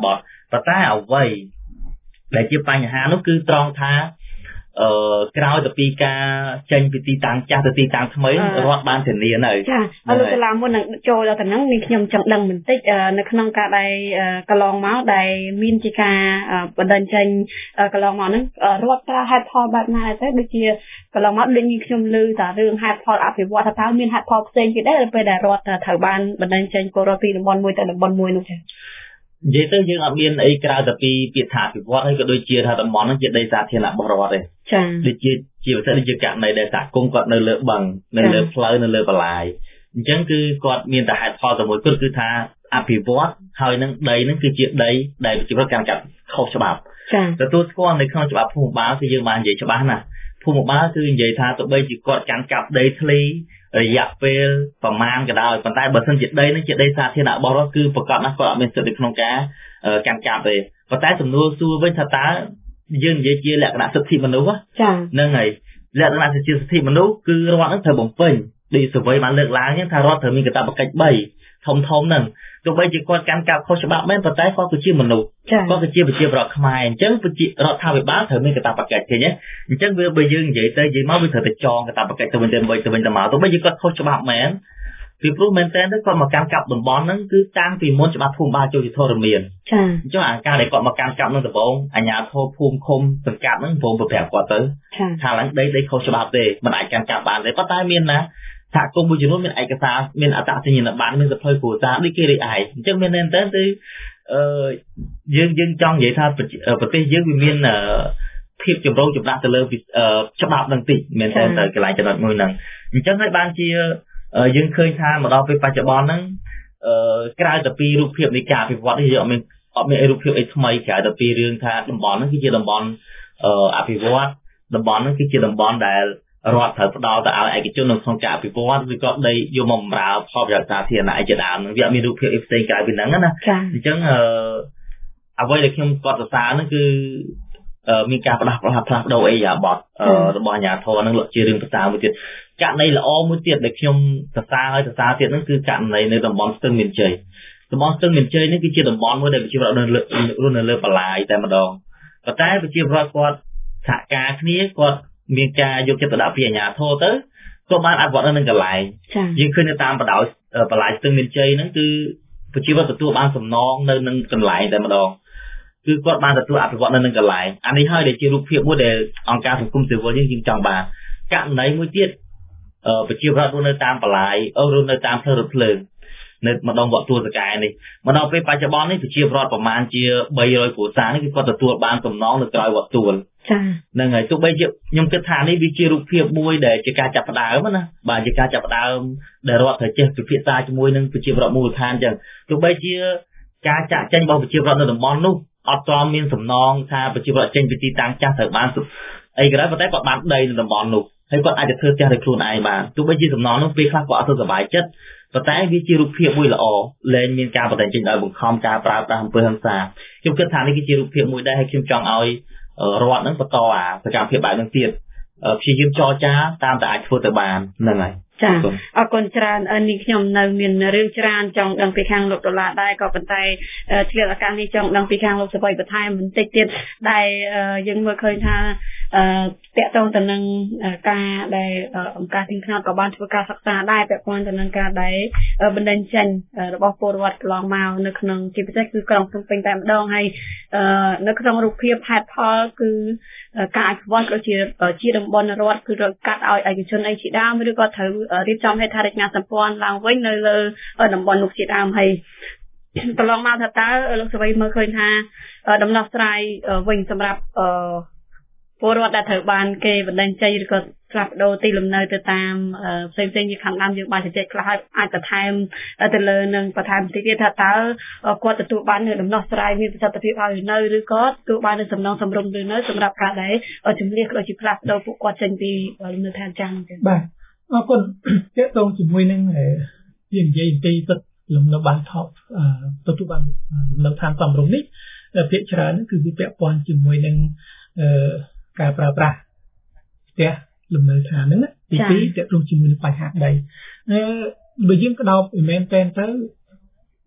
ប៉ុន្តែអ្វីដែលជាបញ្ហានោះគឺត្រង់ថាអឺក្រោយទៅពីការចេញពីទីតាំងចាស់ទៅទីតាំងថ្មីរដ្ឋបានធានានៅចាអរលោកសាឡាមុននឹងចូលដល់តំណឹងនេះខ្ញុំចង់ដឹងបន្តិចនៅក្នុងការដែលកន្លងមកដែលមានជាការបដិញ្ញចេញកន្លងមកហ្នឹងរដ្ឋប្រើហេតុផលបែបណាទៅដូចជាកន្លងមកដូចនេះខ្ញុំឮថារឿងហេតុផលអភិវឌ្ឍថាតើមានហេតុផលផ្សេងទៀតដែរពេលដែលរដ្ឋត្រូវបានបដិញ្ញចេញពលរដ្ឋពីតំបន់មួយទៅតំបន់មួយនោះចានិយាយទៅយើងអត់មានអីក្រៅតែពីពាក្យថាអភិវឌ្ឍហើយក៏ដូចជាថាតំបន់ហ្នឹងជាដីសាធារណៈរបស់រដ្ឋទេចា៎ដូចជាជាពិសេសដូចជាករណីដែលសហគមន៍គាត់នៅលើបឹងនៅលើផ្លូវនៅលើបន្លាយអញ្ចឹងគឺគាត់មានតែហេតុផលតែមួយគត់គឺថាអភិវឌ្ឍហើយនឹងដីហ្នឹងគឺជាដីដែលប្រជាពលរដ្ឋកាន់កាប់ខុសច្បាប់ចា៎ទទួលស្គាល់នៅក្នុងច្បាប់ភូមិបាលគឺយើងបាននិយាយច្បាស់ណាស់ភូមិបាលគឺនិយាយថាទោះបីជាគាត់កាន់កាប់ដីធ្លីរយៈពេលប្រមាណក៏ដោយប៉ុន្តែបើសិនជាដីហ្នឹងជាដីសាធារណៈរបស់រដ្ឋគឺប្រកាសណាស់គាត់អត់មានសិទ្ធិនៅក្នុងការកាន់កាប់ទេប៉ុន្តែសំណួរសួរវិញថាតើយើងនិយាយជាលក្ខណៈសិទ្ធិមនុស្សចា៎ហ្នឹងហើយលក្ខណៈសិទ្ធិមនុស្សគឺរដ្ឋហ្នឹងត្រូវបំពេញដូចសវ័យបានលើកឡើងថារដ្ឋត្រូវមានកាតព្វកិច្ចបីធំធំហ្នឹងទោះបីជាគាត់កាន់កាប់ខុសច្បាប់មែនប៉ុន្តែគាត់គឺជាមនុស្សគាត់គឺជាប្រជាពលរដ្ឋខ្មែរអញ្ចឹងប្រជារដ្ឋាភិបាលត្រូវមានកាតព្វកិច្ចឃើញទេអញ្ចឹងវាបើយើងនិយាយទៅនិយាយមកវាត្រូវតែចងកាតព្វកិច្ចទៅវិញទៅវិញទៅវិញទៅមកទោះបីជាគាត់ខុសច្បាប់មែនពីព្រោះមែនតើគាត់មកកាន់កាប់តំបន់ហ្នឹងគឺតាំងពីមុនច្បាប់ភូមិបាលចូលជាធរមានចា៎អញ្ចឹងអាការដែលគាត់មកកាន់កាប់នឹងដំបងអាជ្ញាធរភូមិឃុំសង្កាត់ហ្នឹងព្រមប្រប្រាប់គាត់ទៅថាឡើងដីដីខុសច្បាប់ទេមិនអាចកាន់កាប់បានទេប៉ុន្តែមានណាសហគមន៍មួយចំនួនមានឯកសារមានអត្តសញ្ញាណប័ណ្ណមានសភៅគ្រួសារដូចគេរីកឯងអញ្ចឹងមានមែនតើគឺអឺយើងយើងចង់និយាយថាប្រទេសយើងវាមានភាពចម្រូងចម្រាសទៅលើច្បាប់នឹងតិចមែនតើទៅកន្លែងចំណុចមួយហ្នឹងអញ្ចឹងហើយបានជាយើងឃើញថាមកដល់ពេលបច្ចុប្បន្នហ្នឹងអឺក្រៅតែពីរូបភាពនៃការអភិវឌ្ឍនេះយើងអត់មានអត់មានរូបភាពអីថ្មីក្រៅតែពីរឿងថាតំបន់ហ្នឹងគឺជាតំបន់អភិវឌ្ឍតំបន់ហ្នឹងគឺជាតំបន់ដែលរដ្ឋត្រូវផ្ដល់ទៅឲ្យឯកជននៅក្នុងការអភិវឌ្ឍឬក៏ដីយកមកបម្រើផលប្រយោជន៍សាធារណៈជាដើមហ្នឹងវាអត់មានរូបភាពអីផ្សេងក្រៅពីហ្នឹងណាអញ្ចឹងអឺអ្វីដែលខ្ញុំគាត់សរសើរហ្នឹងគឺមានការផ្លាស់ផ្លាស់ផ្លាស់ប្ដូរអីយ៉ាបតរបស់អាជ្ញាធរហ្នឹងជារឿងប្រសើរមួយទៀតករណីល្អមួយទៀតដែលខ្ញុំសរសើរហើយសរសើរទៀតហ្នឹងគឺករណីនៅតំបន់ស្ទឹងមានជ័យតំបន់ស្ទឹងមានជ័យនេះគឺជាតំបន់មួយដែលប្រជាពលរដ្ឋនៅរស់នៅលើបន្លាយតែម្ដងប៉ុន្តែប្រជាពលរដ្ឋគាត់សហការគ្នាគាត់មានការយកចិត្តទុកដាក់ពីអាជ្ញាធរទៅក៏បានអភិវឌ្ឍនៅនឹងកន្លែងយើងឃើញនៅតាមបណ្ដោយបន្លាយស្ទឹងមានជ័យហ្នឹងគឺប្រជាពលរដ្ឋទទួលបានសំណងនៅនឹងកន្លែងតែម្ដងគឺគាត់បានទទួលអភិវឌ្ឍនៅនឹងកន្លែងអានេះហើយដែលជារូបភាពមួយដែលអង្គការសង្គមស៊ីវិលយើងចង់បានករណីមួយទៀតប្រជាពលរដ្ឋរស់នៅតាមបន្លាយរស់នៅតាមផ្លូវរថភ្លើងនៅម្ដងវត្តទួលសកែនេះមកដល់ពេលបច្ចុប្បន្ននេះប្រជាពលរដ្ឋប្រមាណជាបីរយគ្រួសារនេះគឺគាត់ទទួលបានសំណងនៅក្រៅវត្តទួលចា៎ហ្នឹងហើយទោះបីជាខ្ញុំគិតថានេះវាជារូបភាពមួយដែលជាការចាប់ផ្ដើមណាបាទជាការចាប់ផ្ដើមដែលរដ្ឋត្រូវចេះពិភាក្សាជាមួយនឹងប្រជាពលរដ្ឋមូលដ្ឋានអញ្ចឹងទោះបីជាការចាក់ចេញរបស់ប្រជាពលរដ្ឋនៅតំបន់នោះអត់ទាន់មានសំណងថាប្រជាពលរដ្ឋចេញពីទីតាំងចាស់ត្រូវបានអីក៏ដោយប៉ុន្តែគាត់បានដីនៅតំបន់នោះហើយគាត់អាចទៅធ្វើផ្ទះដោយខ្លួនឯងបានទោះបីជាសំណងនោះពេលខ្លះគាត់អត់ទៅសប្បាយចិត្តប៉ុន្តែវាជារូបភាពមួយល្អលែងមានការបន្តចេញដោយបង្ខំការប្រើប្រាស់អំពើហិង្សាខ្ញុំគិតថានេះគឺជារូបភាពមួយដែរហើយខ្ញុំចង់ឲ្យរដ្ឋនឹងបន្តអាសកម្មភាពបែបនេះទៀតព្យាយាមចរចាតាមតែអាចធ្វើទៅបានហ្នឹងហើយចាអរគុណច្រើននេះខ្ញុំនៅមានរឿងច្រើនចង់ដឹងពីខាងលោកដុល្លារដែរក៏ប៉ុន្តែឆ្លៀតឱកាសនេះចង់ដឹងពីខាងលោកសវ័យបន្ថែមបន្តិចទៀតដែលយើងមើលឃើញថាអឺតកតងទៅនឹងការដែលអង្គការទីផ្សារក៏បានធ្វើការសិក្សាដែរពាក់ព័ន្ធទៅនឹងការដែលបណ្ដឹងចេញរបស់ពលរដ្ឋកន្លងមកនៅក្នុងជាពិសេសគឺក្រុងភ្នំពេញតែម្ដងហើយនៅក្នុងរូបភាពហេតុផលគឺការអភិវឌ្ឍក៏ជាជាតំបន់រដ្ឋគឺកាត់ឲ្យឯកជនអីជាដើមឬក៏ត្រូវរៀបចំហេដ្ឋារចនាសម្ព័ន្ធឡើងវិញនៅលើតំបន់នោះជាដើមហើយកន្លងមកថាតើលោកសវ័យមើលឃើញថាដំណោះស្រាយវិញសម្រាប់ពលរដ្ឋដែលត្រូវបានគេបណ្ដឹងចេញឬក៏ផ្លាស់ប្ដូរទីលំនៅទៅតាមផ្សេងផ្សេងជាខាងដើមយើងបានជជែកខ្លះហើយអាចបន្ថែមទៅលើនឹងបន្ថែមតិចទៀតថាតើគាត់ទទួលបាននៅដំណោះស្រាយមានប្រសិទ្ធភាពហើយនៅឬក៏ទទួលបាននៅសំណងសំរុំឬនៅសម្រាប់ការដែលជំនះក៏ដូចជាផ្លាស់ប្ដូរពួកគាត់ចេញពីលំនៅឋានចាំទេបាទអរគុណទាក់ទងជាមួយនឹងយើងនិយាយទីទឹកលំនៅបានថប់ទទួលបានលំនៅឋានសំរុំនេះភាគច្រើនគឺវាពាក់ព័ន្ធជាមួយនឹងការប្រើប្រាស់ផ្ទះលំនៅឋានហ្នឹងទីពីរទាក់ទងជាមួយនឹងបញ្ហាដីអឺបើយើងក្តោបមែនតែនទៅ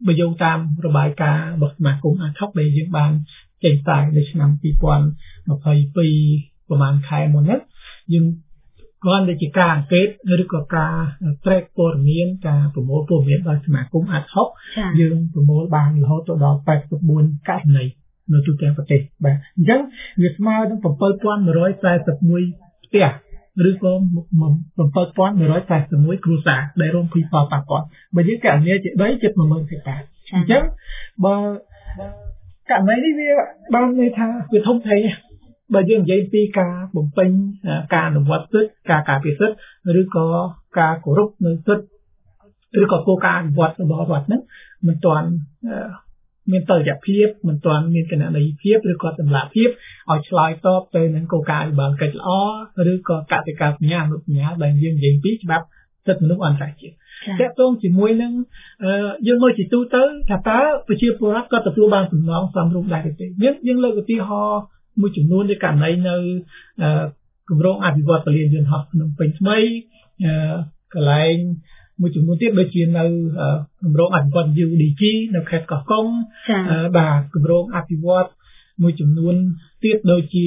បើយោងតាមរបាយការណ៍របស់សមាគមអាថុកដែលយើងបានចេញផ្សាយនៅឆ្នាំពីរពាន់ម្ភៃពីរប្រហែលខែមុននេះយើងគ្រាន់តែជាការអង្កេតឬក៏ការ track ព័ត៌មានការប្រមូលព័ត៌មានដោយសមាគមអាថុកយើងប្រមូលបានរហូតដល់แปดสิบ四ករណីនៅទូទាំងប្រទេសបាទអញ្ចឹងវាស្មើនឹងseven thousand one hundred forty-oneផ្ទះឬក៏seven thousand one hundred forty-oneគ្រួសារដែលរងពីផលប៉ះពាល់បើយើងកណនីជាដីជិតone thousandហិកតាអញ្ចឹងបើករណីនេះវាបានន័យថាវាធំធេងបើយើងនិយាយពីការបំពេញការអនុវត្តសិទ្ធិការការពិសិដ្ឋឬក៏ការគោរពនៅសិទ្ធិឬក៏គោលការណ៍អនុវត្តរបស់រដ្ឋហ្នឹងមិនទាន់មានតរិយភាពមិនទាន់មានគណនេយ្យភាពឬក៏តម្លាភាពឲ្យឆ្លើយតបទៅនឹងគោលការណ៍អភិបាលកិច្ចល្អឬក៏កតិកាសញ្ញាអនុសញ្ញាដែលយើងនិយាយពីច្បាប់សិទ្ធិមនុស្សអន្តរជាតិតើតើជាមួយនឹងយើងមើលជាទូទៅថាតើប្រជាពលរដ្ឋក៏ទទួលបានសំណងសមរម្យដែរទេយើងយើងលើកឧទាហរណ៍មួយចំនួននៃករណីនៅគម្រោងអភិវឌ្ឍពលានយន្តហោះភ្នំពេញថ្មីកន្លែងមួយចំនួនទៀតដូចជានៅគម្រោងអភិវឌ្ឍ U D G នៅខេត្តកោះកុងបាទគម្រោងអភិវឌ្ឍមួយចំនួនទៀតដូចជា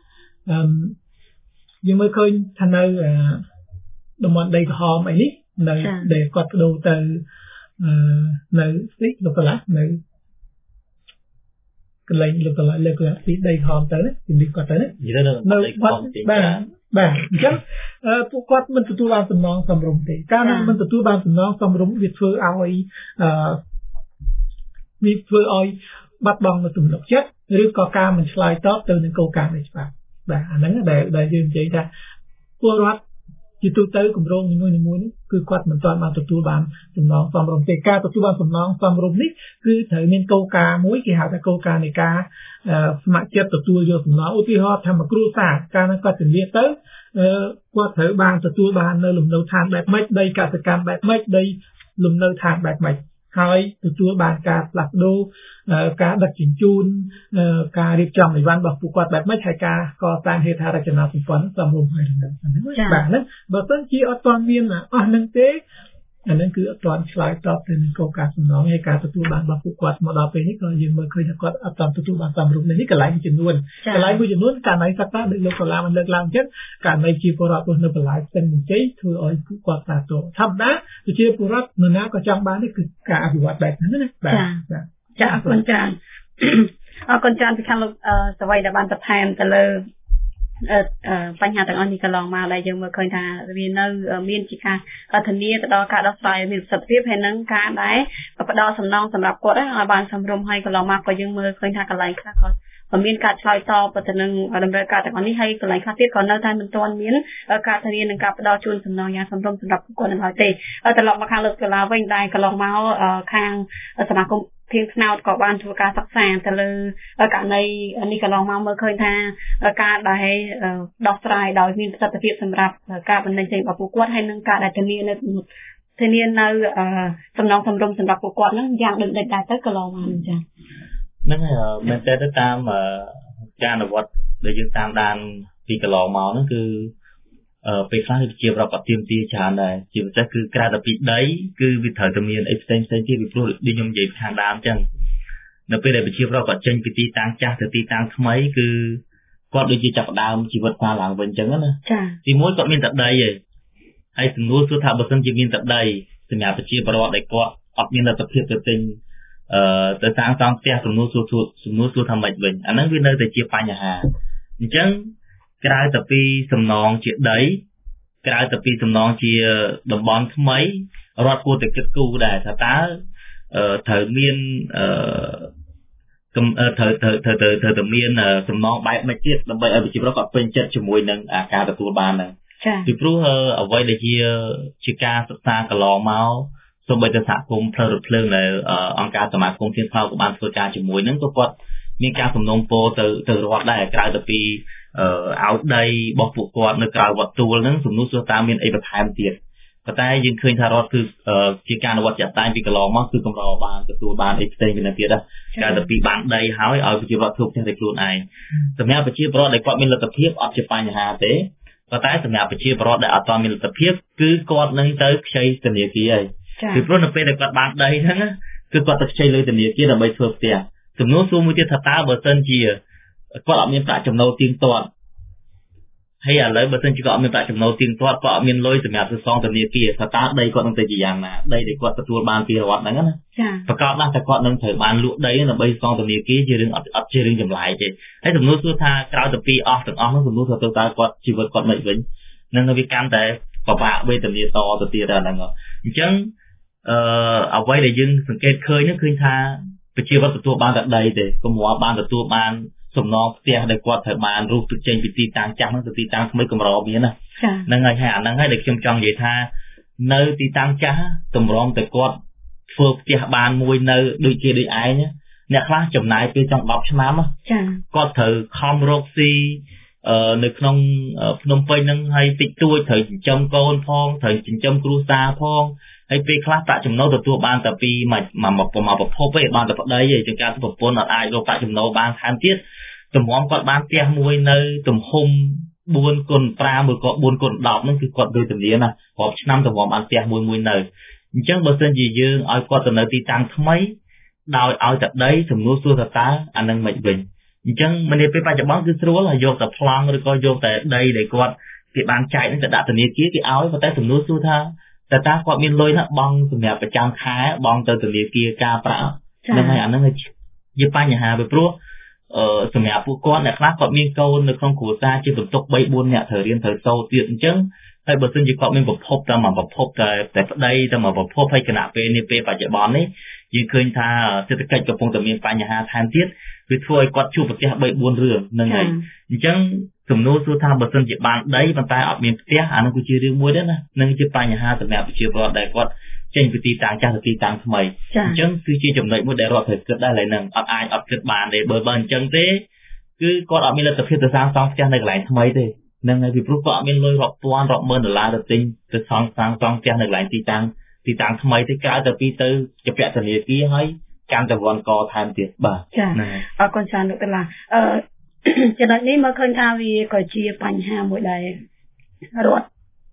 យើងមើលឃើញថានៅតំបន់ដីក្រហមអីនេះនៅដែលគាត់បដូរទៅនៅស្ទីកលោកកន្លះនៅកន្លែងលោកកន្លែងលើកឡើងពីដីក្រហមទៅណាជំរាបគាត់ទៅណានៅបាត់បាទបាទអញ្ចឹងពួកគាត់មិនទទួលបានសំណងសមរម្យទេការមិនទទួលបានសំណងសមរម្យវាធ្វើឲ្យអឺវាធ្វើឲ្យបាត់បង់នូវទំនុកចិត្តឬក៏ការមិនឆ្លើយតបទៅនឹងគោលការណ៍នៃច្បាប់បាទអាហ្នឹងដែលដែលយើងនិយាយថាពលរដ្ឋជាទូទៅគម្រោងនីមួយៗនេះគឺគាត់មិនទាន់បានទទួលបានសំណងសមរម្យទេការទទួលបានសំណងសមរម្យនេះគឺត្រូវមានគោលការណ៍មួយគេហៅថាគោលការណ៍នៃការស្ម័គ្រចិត្តទទួលយកសំណងឧទាហរណ៍ថាមួយគ្រួសារកាលណាគាត់ជំនាញទៅគាត់ត្រូវបានទទួលបាននៅលំនៅឋានបែបម៉េចដីកសិកម្មបែបម៉េចដីលំនៅឋានបែបម៉េចហើយទទួលបានការផ្លាស់ប្ដូរការដឹកជញ្ជូនការរៀបចំអីវ៉ាន់របស់ពួកគាត់បែបម៉េចហើយការកសាងហេដ្ឋារចនាសម្ព័ន្ធសមរម្យហើយហ្នឹងបាទហ្នឹងបើមិនជាអត់ទាន់មានអស់ហ្នឹងទេអាហ្នឹងគឺអត់ទាន់ឆ្លើយតបទៅនឹងគោលការណ៍សំណងហើយការទទួលបានរបស់ពួកគាត់មកដល់ពេលនេះក៏យើងមើលឃើញថាគាត់អត់ទាន់ទទួលបានសមរម្យនេះកន្លែងមួយចំនួនកន្លែងមួយចំនួនករណីសត្វតាដូចលោកកលាបានលើកឡើងអញ្ចឹងករណីជាពលរដ្ឋនៅបន្លាយផ្សេងវិជ័យធ្វើឲ្យពួកគាត់សាទរធម្មតាជាពលរដ្ឋនរណាក៏ចង់បាននេះគឺការអភិវឌ្ឍបែបហ្នឹងណាបាទចាអរគុណច្រើនអរគុណច្រើនពីខាងលោកសវ័យដែលបានបន្ថែមទៅលើបញ្ហាទាំងអស់នេះកន្លងមកដែលយើងមើលឃើញថាវានៅមានជាការធានាទៅដល់ការដោះស្រាយមានប្រសិទ្ធភាពហើយនឹងការដែលផ្ដល់សំណងសម្រាប់គាត់ឲ្យបានសមរម្យហើយកន្លងមកក៏យើងមើលឃើញថាកន្លែងខ្លះក៏មានការឆ្លើយតបទៅនឹងតម្រូវការទាំងអស់នេះហើយកន្លែងខ្លះទៀតក៏នៅតែមិនទាន់មានការធានានឹងការផ្ដល់ជូនសំណងយ៉ាងសមរម្យសម្រាប់គាត់នៅឡើយទេត្រឡប់មកខាងលោកកលាវិញដែលកន្លងមកខាងសមាគមធៀងថ្នោតក៏បានធ្វើការសិក្សាទៅលើករណីនេះកន្លងមកមើលឃើញថាការដែលដោះស្រាយដោយមានប្រសិទ្ធភាពសម្រាប់ការបណ្ដឹងចេញរបស់ពួកគាត់ហើយនឹងការដែលធានានៅធានានៅសំណងសមរម្យសម្រាប់ពួកគាត់ហ្នឹងយ៉ាងដូចដែរទៅកន្លងមកចា៎ហ្នឹងហើយមែនតើទៅតាមការអនុវត្តដែលយើងតាមដានពីកន្លងមកហ្នឹងគឺពេលខ្លះជាប្រកបទៀមទាច្រើនដែរជាពិសេសគឺក្រៅតែពីដីគឺវាត្រូវតែមានអីផ្សេងផ្សេងទៀតពីព្រោះដូចខ្ញុំនិយាយខាងដើមអញ្ចឹងនៅពេលដែលប្រជាប្រដ្ឋគាត់ចេញពីទីតាំងចាស់ទៅទីតាំងថ្មីគឺគាត់ដូចជាចាប់ផ្ដើមជីវិតផ្លាឡើងវិញអញ្ចឹងណាទីមួយគាត់មានតែដីឯងហើយសំណួរគឺថាបើសិនជាមានតែដីសម្រាប់ប្រជាប្រដ្ឋដែលគាត់អត់មានលទ្ធភាពទៅទិញអឺទៅសាងសង់ផ្ទះសំណួរសួរសំណួរសួរថាម៉េចវិញអាហ្នឹងវានៅតែជាបញ្ហាអញ្ចឹងក្រៅតែពីសំណងជាដីក្រៅតែពីសំណងជាតំបន់ថ្មីរដ្ឋគួរតែគិតគូរដែរថាតើត្រូវមានអឺត្រូវត្រូវត្រូវត្រូវត្រូវតែមានសំណងបែបម៉េចទៀតដើម្បីឲ្យប្រជាពលរដ្ឋគាត់ពេញចិត្តជាមួយនឹងការទទួលបានហ្នឹងពីព្រោះអ្វីដែលជាជាការសិក្សាកន្លងមកសូម្បីតែសហគមន៍ផ្លូវរថភ្លើងដែលអង្គការសមាគមធានថ្នោតក៏បានធ្វើការជាមួយនឹងក៏គាត់មានការសំណូមពរទៅទៅរដ្ឋដែរក្រៅតែពីអឺឲ្យដីរបស់ពួកគាត់នៅក្រៅវត្តទួលហ្នឹងសំណួរសួរតាមមានអីបន្ថែមទៀតប៉ុន្តែយើងឃើញថារដ្ឋគឺជាការអនុវត្តជាក់ស្ដែងពីកន្លងមកគឺកម្របានទទួលបានអីផ្សេងពីនេះទៀតដែរក្រៅតែពីបានដីហើយឲ្យប្រជាពលរដ្ឋធ្វើផ្ទះតែខ្លួនឯងសម្រាប់ប្រជាពលរដ្ឋដែលគាត់មានលទ្ធភាពអត់ជាបញ្ហាទេប៉ុន្តែសម្រាប់ប្រជាពលរដ្ឋដែលអត់ទាន់មានលទ្ធភាពគឺគាត់នឹងទៅខ្ចីធនាគារហើយពីព្រោះនៅពេលដែលគាត់បានដីហ្នឹងគឺគាត់ទៅខ្ចីលុយធនាគារដើម្បីធ្វើផ្ទះសំណួរសួរមួយទៀតថាតើបើសិនជាគាត់អត់មានប្រាក់ចំណូលទៀងទាត់ហើយឥឡូវបើសិនជាគាត់អត់មានប្រាក់ចំណូលទៀងទាត់គាត់អត់មានលុយសម្រាប់ទៅសងធនាគារថាតើដីគាត់នឹងទៅជាយ៉ាងណាដីដែលគាត់ទទួលបានពីរដ្ឋហ្នឹងណាចាប្រកបណាស់តែគាត់នឹងត្រូវបានលក់ដីដើម្បីសងធនាគារជារឿងអត់អត់ជារឿងចម្លែកទេហើយសំណួរសួរថាក្រោយទៅពីអស់ទាំងអស់ហ្នឹងសំណួរថាទៅតើគាត់ជីវិតគាត់មិនវិញនឹងវាកាន់តែពិបាកវេទនាតទៅទៀតហ្នឹងអញ្ចឹងអឺអ្វីដែលយើងសង្កេតឃើញនោះឃើញថាប្រជាពលរដ្ឋទទួលបានតែដីទេកុំរាប់បានទទួលបានសំណងផ្ទះដែលគាត់ត្រូវបានរូបទឹកចេញពីទីតាំងចាស់ហ្នឹងទៅទីតាំងថ្មីកម្រមានណាហ្នឹងហើយហើយអាហ្នឹងហើយដែលខ្ញុំចង់និយាយថានៅទីតាំងចាស់តម្រាំតែគាត់ធ្វើផ្ទះបានមួយនៅដូចជាដូចឯងអ្នកខ្លះចំណាយពេលចង់ដប់ឆ្នាំចាគាត់ត្រូវខំរកស៊ីអឺនៅក្នុងភ្នំពេញហ្នឹងហើយតិចតួចត្រូវចិញ្ចឹមកូនផងត្រូវចិញ្ចឹមគ្រួសារផងហើយពេលខ្លះប្រាក់ចំណូលទទួលបានតែពីមួយមួយប្រភពទេបានតែប្តីឯងជាការប្រពន្ធអត់អាចរកប្រាក់ចំណូលបានថែមទៀតតម្រាំគាត់បានផ្ទះមួយនៅទំហំបួនគុណ5ឬក៏បួនគុណដប់ហ្នឹងគឺគាត់ដូចធានាណារាប់ឆ្នាំតម្រាំបានផ្ទះមួយមួយនៅអញ្ចឹងបើសិនជាយើងឲ្យគាត់ទៅនៅទីតាំងថ្មីដោយឲ្យតែដីសំណួរសួរថាតើអានឹងមិនវិញអញ្ចឹងមិនពេលបច្ចុប្បន្នគឺស្រួលឲ្យយកតែប្លង់ឬក៏យកតែដីដែលគាត់គេបានចែកហ្នឹងទៅដាក់ធនាគារគេឲ្យប៉ុន្តែសំណួរសួរថាតើតើគាត់មានលុយណាបង់សម្រាប់ប្រចាំខែបង់ទៅធនាគារការប្រាក់ហ្នឹងហើយអាហ្នឹងជាបញ្ហាពីព្រោះអឺសម្រាប់ពួកគាត់អ្នកខ្លះគាត់មានកូននៅក្នុងគ្រួសារជាបន្ទុក3 4នាក់ត្រូវរៀនត្រូវសូត្រទៀតអញ្ចឹងហើយបើសិនជាគាត់មានប្រភពតែមួយប្រភពតែតែប្តីតែមួយប្រភពហើយគណៈពេលនេះពេលបច្ចុប្បន្ននេះយើងឃើញថាសេដ្ឋកិច្ចកំពុងតែមានបញ្ហាថែមទៀតវាធ្វើឲ្យគាត់ជួបប្រទះ3 4រឿងហ្នឹងហើយអញ្ចឹងសំណួរសួរថាបើសិនជាបានដីប៉ុន្តែអត់មានផ្ទះអានោះគឺជារឿងមួយដែរណានឹងជាបញ្ហាសម្រាប់ប្រជាពលរដ្ឋដែលគាត់ចេញពីទីតាំងចាស់ទៅទីតាំងថ្មីអញ្ចឹងគឺជាចំណុចមួយដែលរដ្ឋត្រូវគិតដែរឡើយហ្នឹងអត់អាចអត់គិតបានទេបើបើអញ្ចឹងទេគឺគាត់អត់មានលទ្ធភាពទៅសាងសង់ផ្ទះនៅកន្លែងថ្មីទេហ្នឹងហើយពីព្រោះគាត់អត់មានលុយរាប់ពាន់រាប់ម៉ឺនដុល្លារទៅទិញទៅសាងសាងសង់ផ្ទះនៅកន្លែងទីតាំងទីតាំងថ្មីទេក្រៅតែពីទៅជាពាក់ធនាគារហើយកាន់តែវ៉ាន់កថែមទៀតបាទចាអរគុណច្រើនលោកតាឡាអឺចំណុចនេះមកឃើញថាវាក៏ជាបញ្ហាមួយដែររដ្ឋ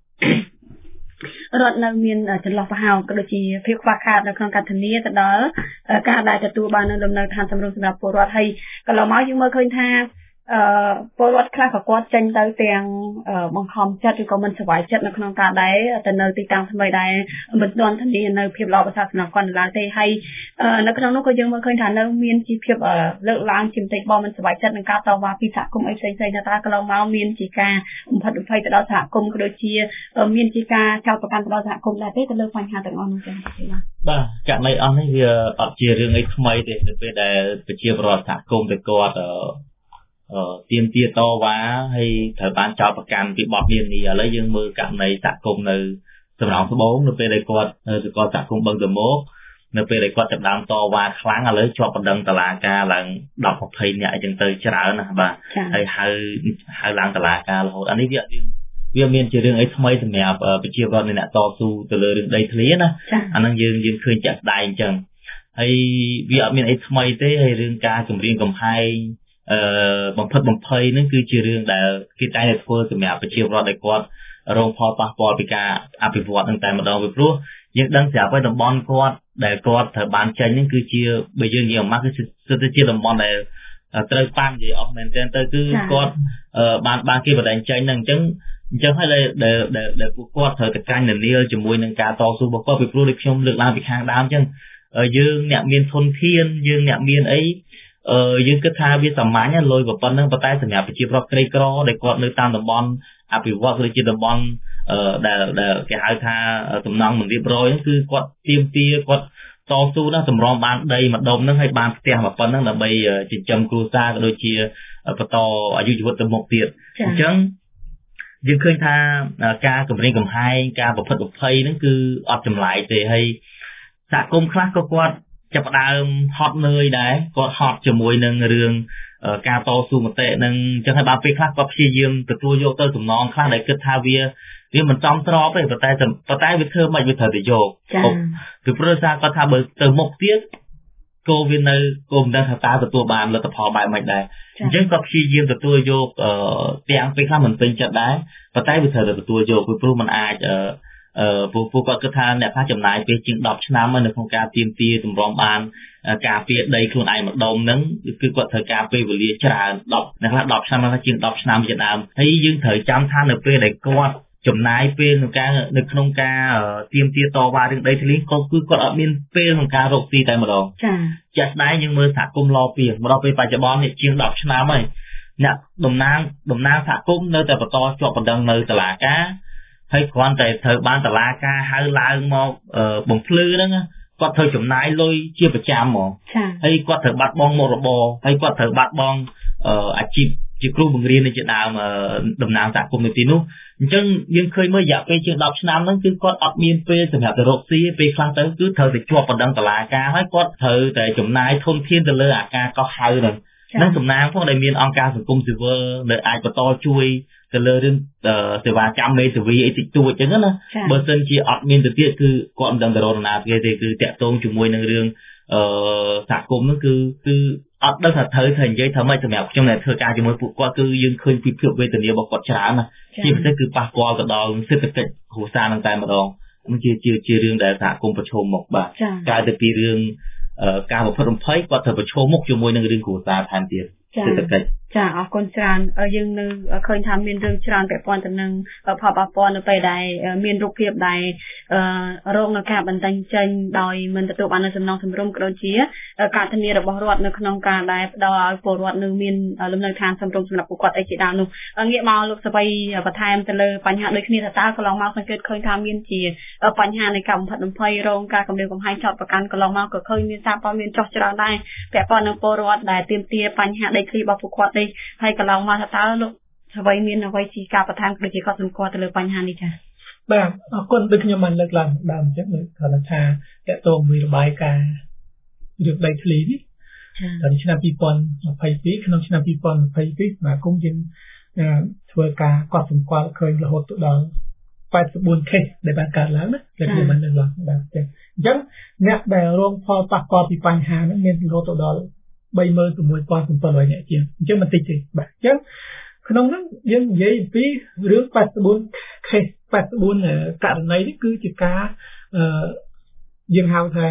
រដ្ឋនៅមានចន្លោះប្រហោងក៏ដូចជាភាពខ្វះខាតនៅក្នុងការធានាទៅដល់ការដែលទទួលបាននៅលំនៅឋានសម្រុងសម្រាប់ពលរដ្ឋហើយកន្លងមកយើងមើលឃើញថាអឺពលរដ្ឋខ្លះក៏គាត់ចេញទៅទាំងបង្ខំចិត្តឬក៏មិនសប្បាយចិត្តនៅក្នុងការដែរទៅនៅទីតាំងថ្មីដែរមិនទាន់ធានានៅភាពល្អប្រសើរសម្រាប់គាត់នៅឡើយទេហើយនៅក្នុងនោះក៏យើងមើលឃើញថានៅមានជាភាពលើកឡើងជាបន្តិចបងមិនសប្បាយចិត្តនឹងការតវ៉ាពីសហគមន៍អីផ្សេងៗថាតើកន្លងមកមានជាការបំផិតបំភ័យទៅដល់សហគមន៍ក៏ដូចជាមានជាការចោទប្រកាន់ទៅដល់សហគមន៍ដែរទេទៅលើបញ្ហាទាំងអស់នោះចឹងបាទករណីអស់នេះវាអត់ជារឿងអីថ្មីទេនៅពេលដែលប្រជាពលរដ្ឋសហគមន៍ទៅគាត់អឺទៀមទាតវ៉ាហើយត្រូវបានចោទប្រកាន់ពីបទនានាឥឡូវយើងមើលករណីសហគមន៍នៅសំរោងត្បូងនៅពេលដែលគាត់ឬក៏សហគមន៍បឹងតមោកនៅពេលដែលគាត់ចាប់ដើមតវ៉ាខ្លាំងឥឡូវជាប់បណ្ដឹងតុលាការឡើង10 20នាក់អញ្ចឹងទៅច្រើនណាស់បាទហើយហៅហៅឡើងតុលាការរហូតអានេះវាវាមានជារឿងអីថ្មីសម្រាប់ប្រជាពលរដ្ឋអ្នកតស៊ូទៅលើរឿងដីធ្លីណាអាហ្នឹងយើងយើងឃើញចាក់ស្ដែងអញ្ចឹងហើយវាអត់មានអីថ្មីទេហើយរឿងការគម្រាមកំហែងអឺបំផិតបំភ័យហ្នឹងគឺជារឿងដែលគេតែងតែធ្វើសម្រាប់ប្រជាពលរដ្ឋដែលគាត់រងផលប៉ះពាល់ពីការអភិវឌ្ឍហ្នឹងតែម្ដងពីព្រោះយើងដឹងស្រាប់ហើយតំបន់គាត់ដែលគាត់ត្រូវបានចេញហ្នឹងគឺជាបើយើងនិយាយមកគឺសិតទៅជាតំបន់ដែលត្រូវប៉ាន់និយាយអស់មែនទែនទៅគឺគាត់បានបានគេបដិញ្ញចេញហ្នឹងអញ្ចឹងអញ្ចឹងហើយដែលដែលពួកគាត់ត្រូវតែកាញ់នានាជាមួយនឹងការតស៊ូរបស់គាត់ពីព្រោះដូចខ្ញុំលើកឡើងពីខាងដើមអញ្ចឹងយើងអ្នកមានធនធានយើងអ្នកមានអីអឺយើងគិតថាវាសាមញ្ញលុយប៉ុណ្ណឹងប៉ុន្តែសម្រាប់ប្រជាពលរដ្ឋក្រីក្រដែលគាត់នៅតាមតំបន់អភិវឌ្ឍឬជាតំបន់អឺដែលដែលគេហៅថាសំណង់មិនរៀបរយហ្នឹងគឺគាត់ទៀមទាគាត់តស៊ូណាស់តម្រាំបានដីម្ដុំហ្នឹងហើយបានផ្ទះមកប៉ុណ្ណឹងដើម្បីចិញ្ចឹមគ្រួសារក៏ដូចជាបន្តអាយុជីវិតទៅមុខទៀតអញ្ចឹងយើងឃើញថាការគម្រាមកំហែងការប្រព្រឹត្តប្រភ័យហ្នឹងគឺអត់ចម្លែកទេហើយសហគមន៍ខ្លះក៏គាត់ចាប់ដើមហត់នឿយដែរគាត់ហត់ជាមួយនឹងរឿងការតស៊ូមតិនឹងអញ្ចឹងហើយដល់ពេលខ្លះគាត់ព្យាយាមទទួលយកទៅសំណងខ្លះដែលគិតថាវាវាមិនចំស្របទេប៉ុន្តែប៉ុន្តែវាធ្វើមិនវាត្រូវទៅយកពីព្រោះថាគាត់ថាបើទៅមុខទៀតគោវានៅគោមិនដឹងថាតើទទួលបានលទ្ធផលបែបម៉េចដែរអញ្ចឹងគាត់ព្យាយាមទទួលយកទាំងពេលខ្លះមិនពេញចិត្តដែរប៉ុន្តែវាត្រូវតែទទួលយកពីព្រោះมันអាចអឺពួកពួកគាត់គិតថាអ្នកខ្លះចំណាយពេលជាង10ឆ្នាំនៅក្នុងការទៀមទាតម្រាំបានការពារដីខ្លួនឯងម្ដុំហ្នឹងគឺគាត់ត្រូវការពេលវេលាច្រើន10អ្នកខ្លះ10ឆ្នាំខ្លះជាង10ឆ្នាំជាដើមហើយយើងត្រូវចាំថានៅពេលដែលគាត់ចំណាយពេលក្នុងការនៅក្នុងការទៀមទាតវ៉ារឿងដីធ្លីក៏គឺគាត់អត់មានពេលក្នុងការរកស៊ីតែម្ដងចាជាក់ស្ដែងយើងមើលសហគមន៍ឡពីមកដល់ពេលបច្ចុប្បន្ននេះជាង10ឆ្នាំហើយអ្នកតំណាងតំណាងសហគមន៍នៅតែបន្តជាប់បណ្ដឹងនៅតុលាការហើយគ្រាន់តែត្រូវបានតុលាការហៅឡើងមកបំភ្លឺហ្នឹងគាត់ត្រូវចំណាយលុយជាប្រចាំហ្មងហើយគាត់ត្រូវបាត់បង់មុខរបរហើយគាត់ត្រូវបាត់បង់អាជីពជាគ្រូបង្រៀនជាដើមតំណាងសហគមន៍នៅទីនោះអញ្ចឹងយើងឃើញមើលរយៈពេលជាង10ឆ្នាំហ្នឹងគឺគាត់អត់មានពេលសម្រាប់ទៅរកស៊ីពេលខ្លះទៅគឺត្រូវតែជាប់បណ្ដឹងតុលាការហើយគាត់ត្រូវតែចំណាយធនធានទៅលើអាការកោះហៅហ្នឹងនឹងតំណាងផងដែលមានអង្គការសង្គមស៊ីវិលដែលអាចបន្តជួយទៅលើរឿងសេវាកម្មមេធាវីអីតិចតួចអញ្ចឹងណាបើសិនជាអត់មានទៅទៀតគឺគាត់មិនដឹងទៅរកណាទេទេគឺតាក់ទងជាមួយនឹងរឿងអឺសហគមន៍ហ្នឹងគឺគឺអត់ដឹងថាត្រូវថានិយាយថាម៉េចសម្រាប់ខ្ញុំដែលធ្វើការជាមួយពួកគាត់គឺយើងឃើញពីភាពវេទនារបស់គាត់ច្រើនណាជាពិសេសគឺប៉ះពាល់ទៅដល់សេដ្ឋកិច្ចគ្រួសារហ្នឹងតែម្ដងនេះជាជាជារឿងដែលសហគមន៍ប្រឈមមុខបាទកាលទៅពីរឿងការបំផិតបំភ័យគាត់ត្រូវប្រឈមមុខជាមួយនឹងរឿងគ្រួសារថែមទៀតសេដ្ឋកិច្ចចាអរគុណច្រើនយើងនៅឃើញថាមានរឿងច្រើនពាក់ព័ន្ធទៅនឹងផលប៉ះពាល់នៅពេលដែលមានរូបភាពដែលរងនឹងការបន្តែងចេញដោយមិនទទួលបាននូវសំណងសម្រុំក៏ដូចជាការធានារបស់រដ្ឋនៅក្នុងការដែលផ្ដល់ឲ្យពលរដ្ឋនៅមានលំនៅឋានសម្រុំសម្រាប់ពួកគាត់អីជាដើមនោះងាកមកលោកសវ័យបន្ថែមទៅលើបញ្ហាដូចគ្នាថាតើកន្លងមកសង្កេតឃើញថាមានជាបញ្ហានៃការបំផិតបំភ័យរងការគំរាមកំហែងចោទប្រកាន់កន្លងមកក៏ឃើញមានសារព័ត៌មានចោះច្រើនដែរពាក់ព័ន្ធនឹងពលរដ្ឋដែលទាមទារបញ្ហាដីធ្លីរបស់ពួកគាត់ហើយកន្លងមកថាតើលោកសវ័យមានអ្វីជាការបន្ថែមដូចជាគាត់សម្គាល់ទៅលើបញ្ហានេះចា៎បាទអរគុណដូចខ្ញុំបានលើកឡើងដើមអញ្ចឹងគាត់ថាតើតើមួយរបាយការណ៍រឿងដីធ្លីនេះចា៎នៅឆ្នាំ2022ក្នុងឆ្នាំ2022សមាគមយើងធ្វើការកត់សម្គាល់ឃើញរហូតដល់84 case ដែលបានកើតឡើងណាដែលខ្ញុំបានលើកឡើងបាទអញ្ចឹងអញ្ចឹងអ្នកដែលរងផលប៉ះពាល់ពីបញ្ហានេះមានរហូតដល់36700នាក់ជាងអញ្ចឹងបន្តិចទេបាទអញ្ចឹងក្នុងនោះយើងនិយាយពីរឿង84 case 84ករណីនេះគឺជាការអឺយើងហៅថា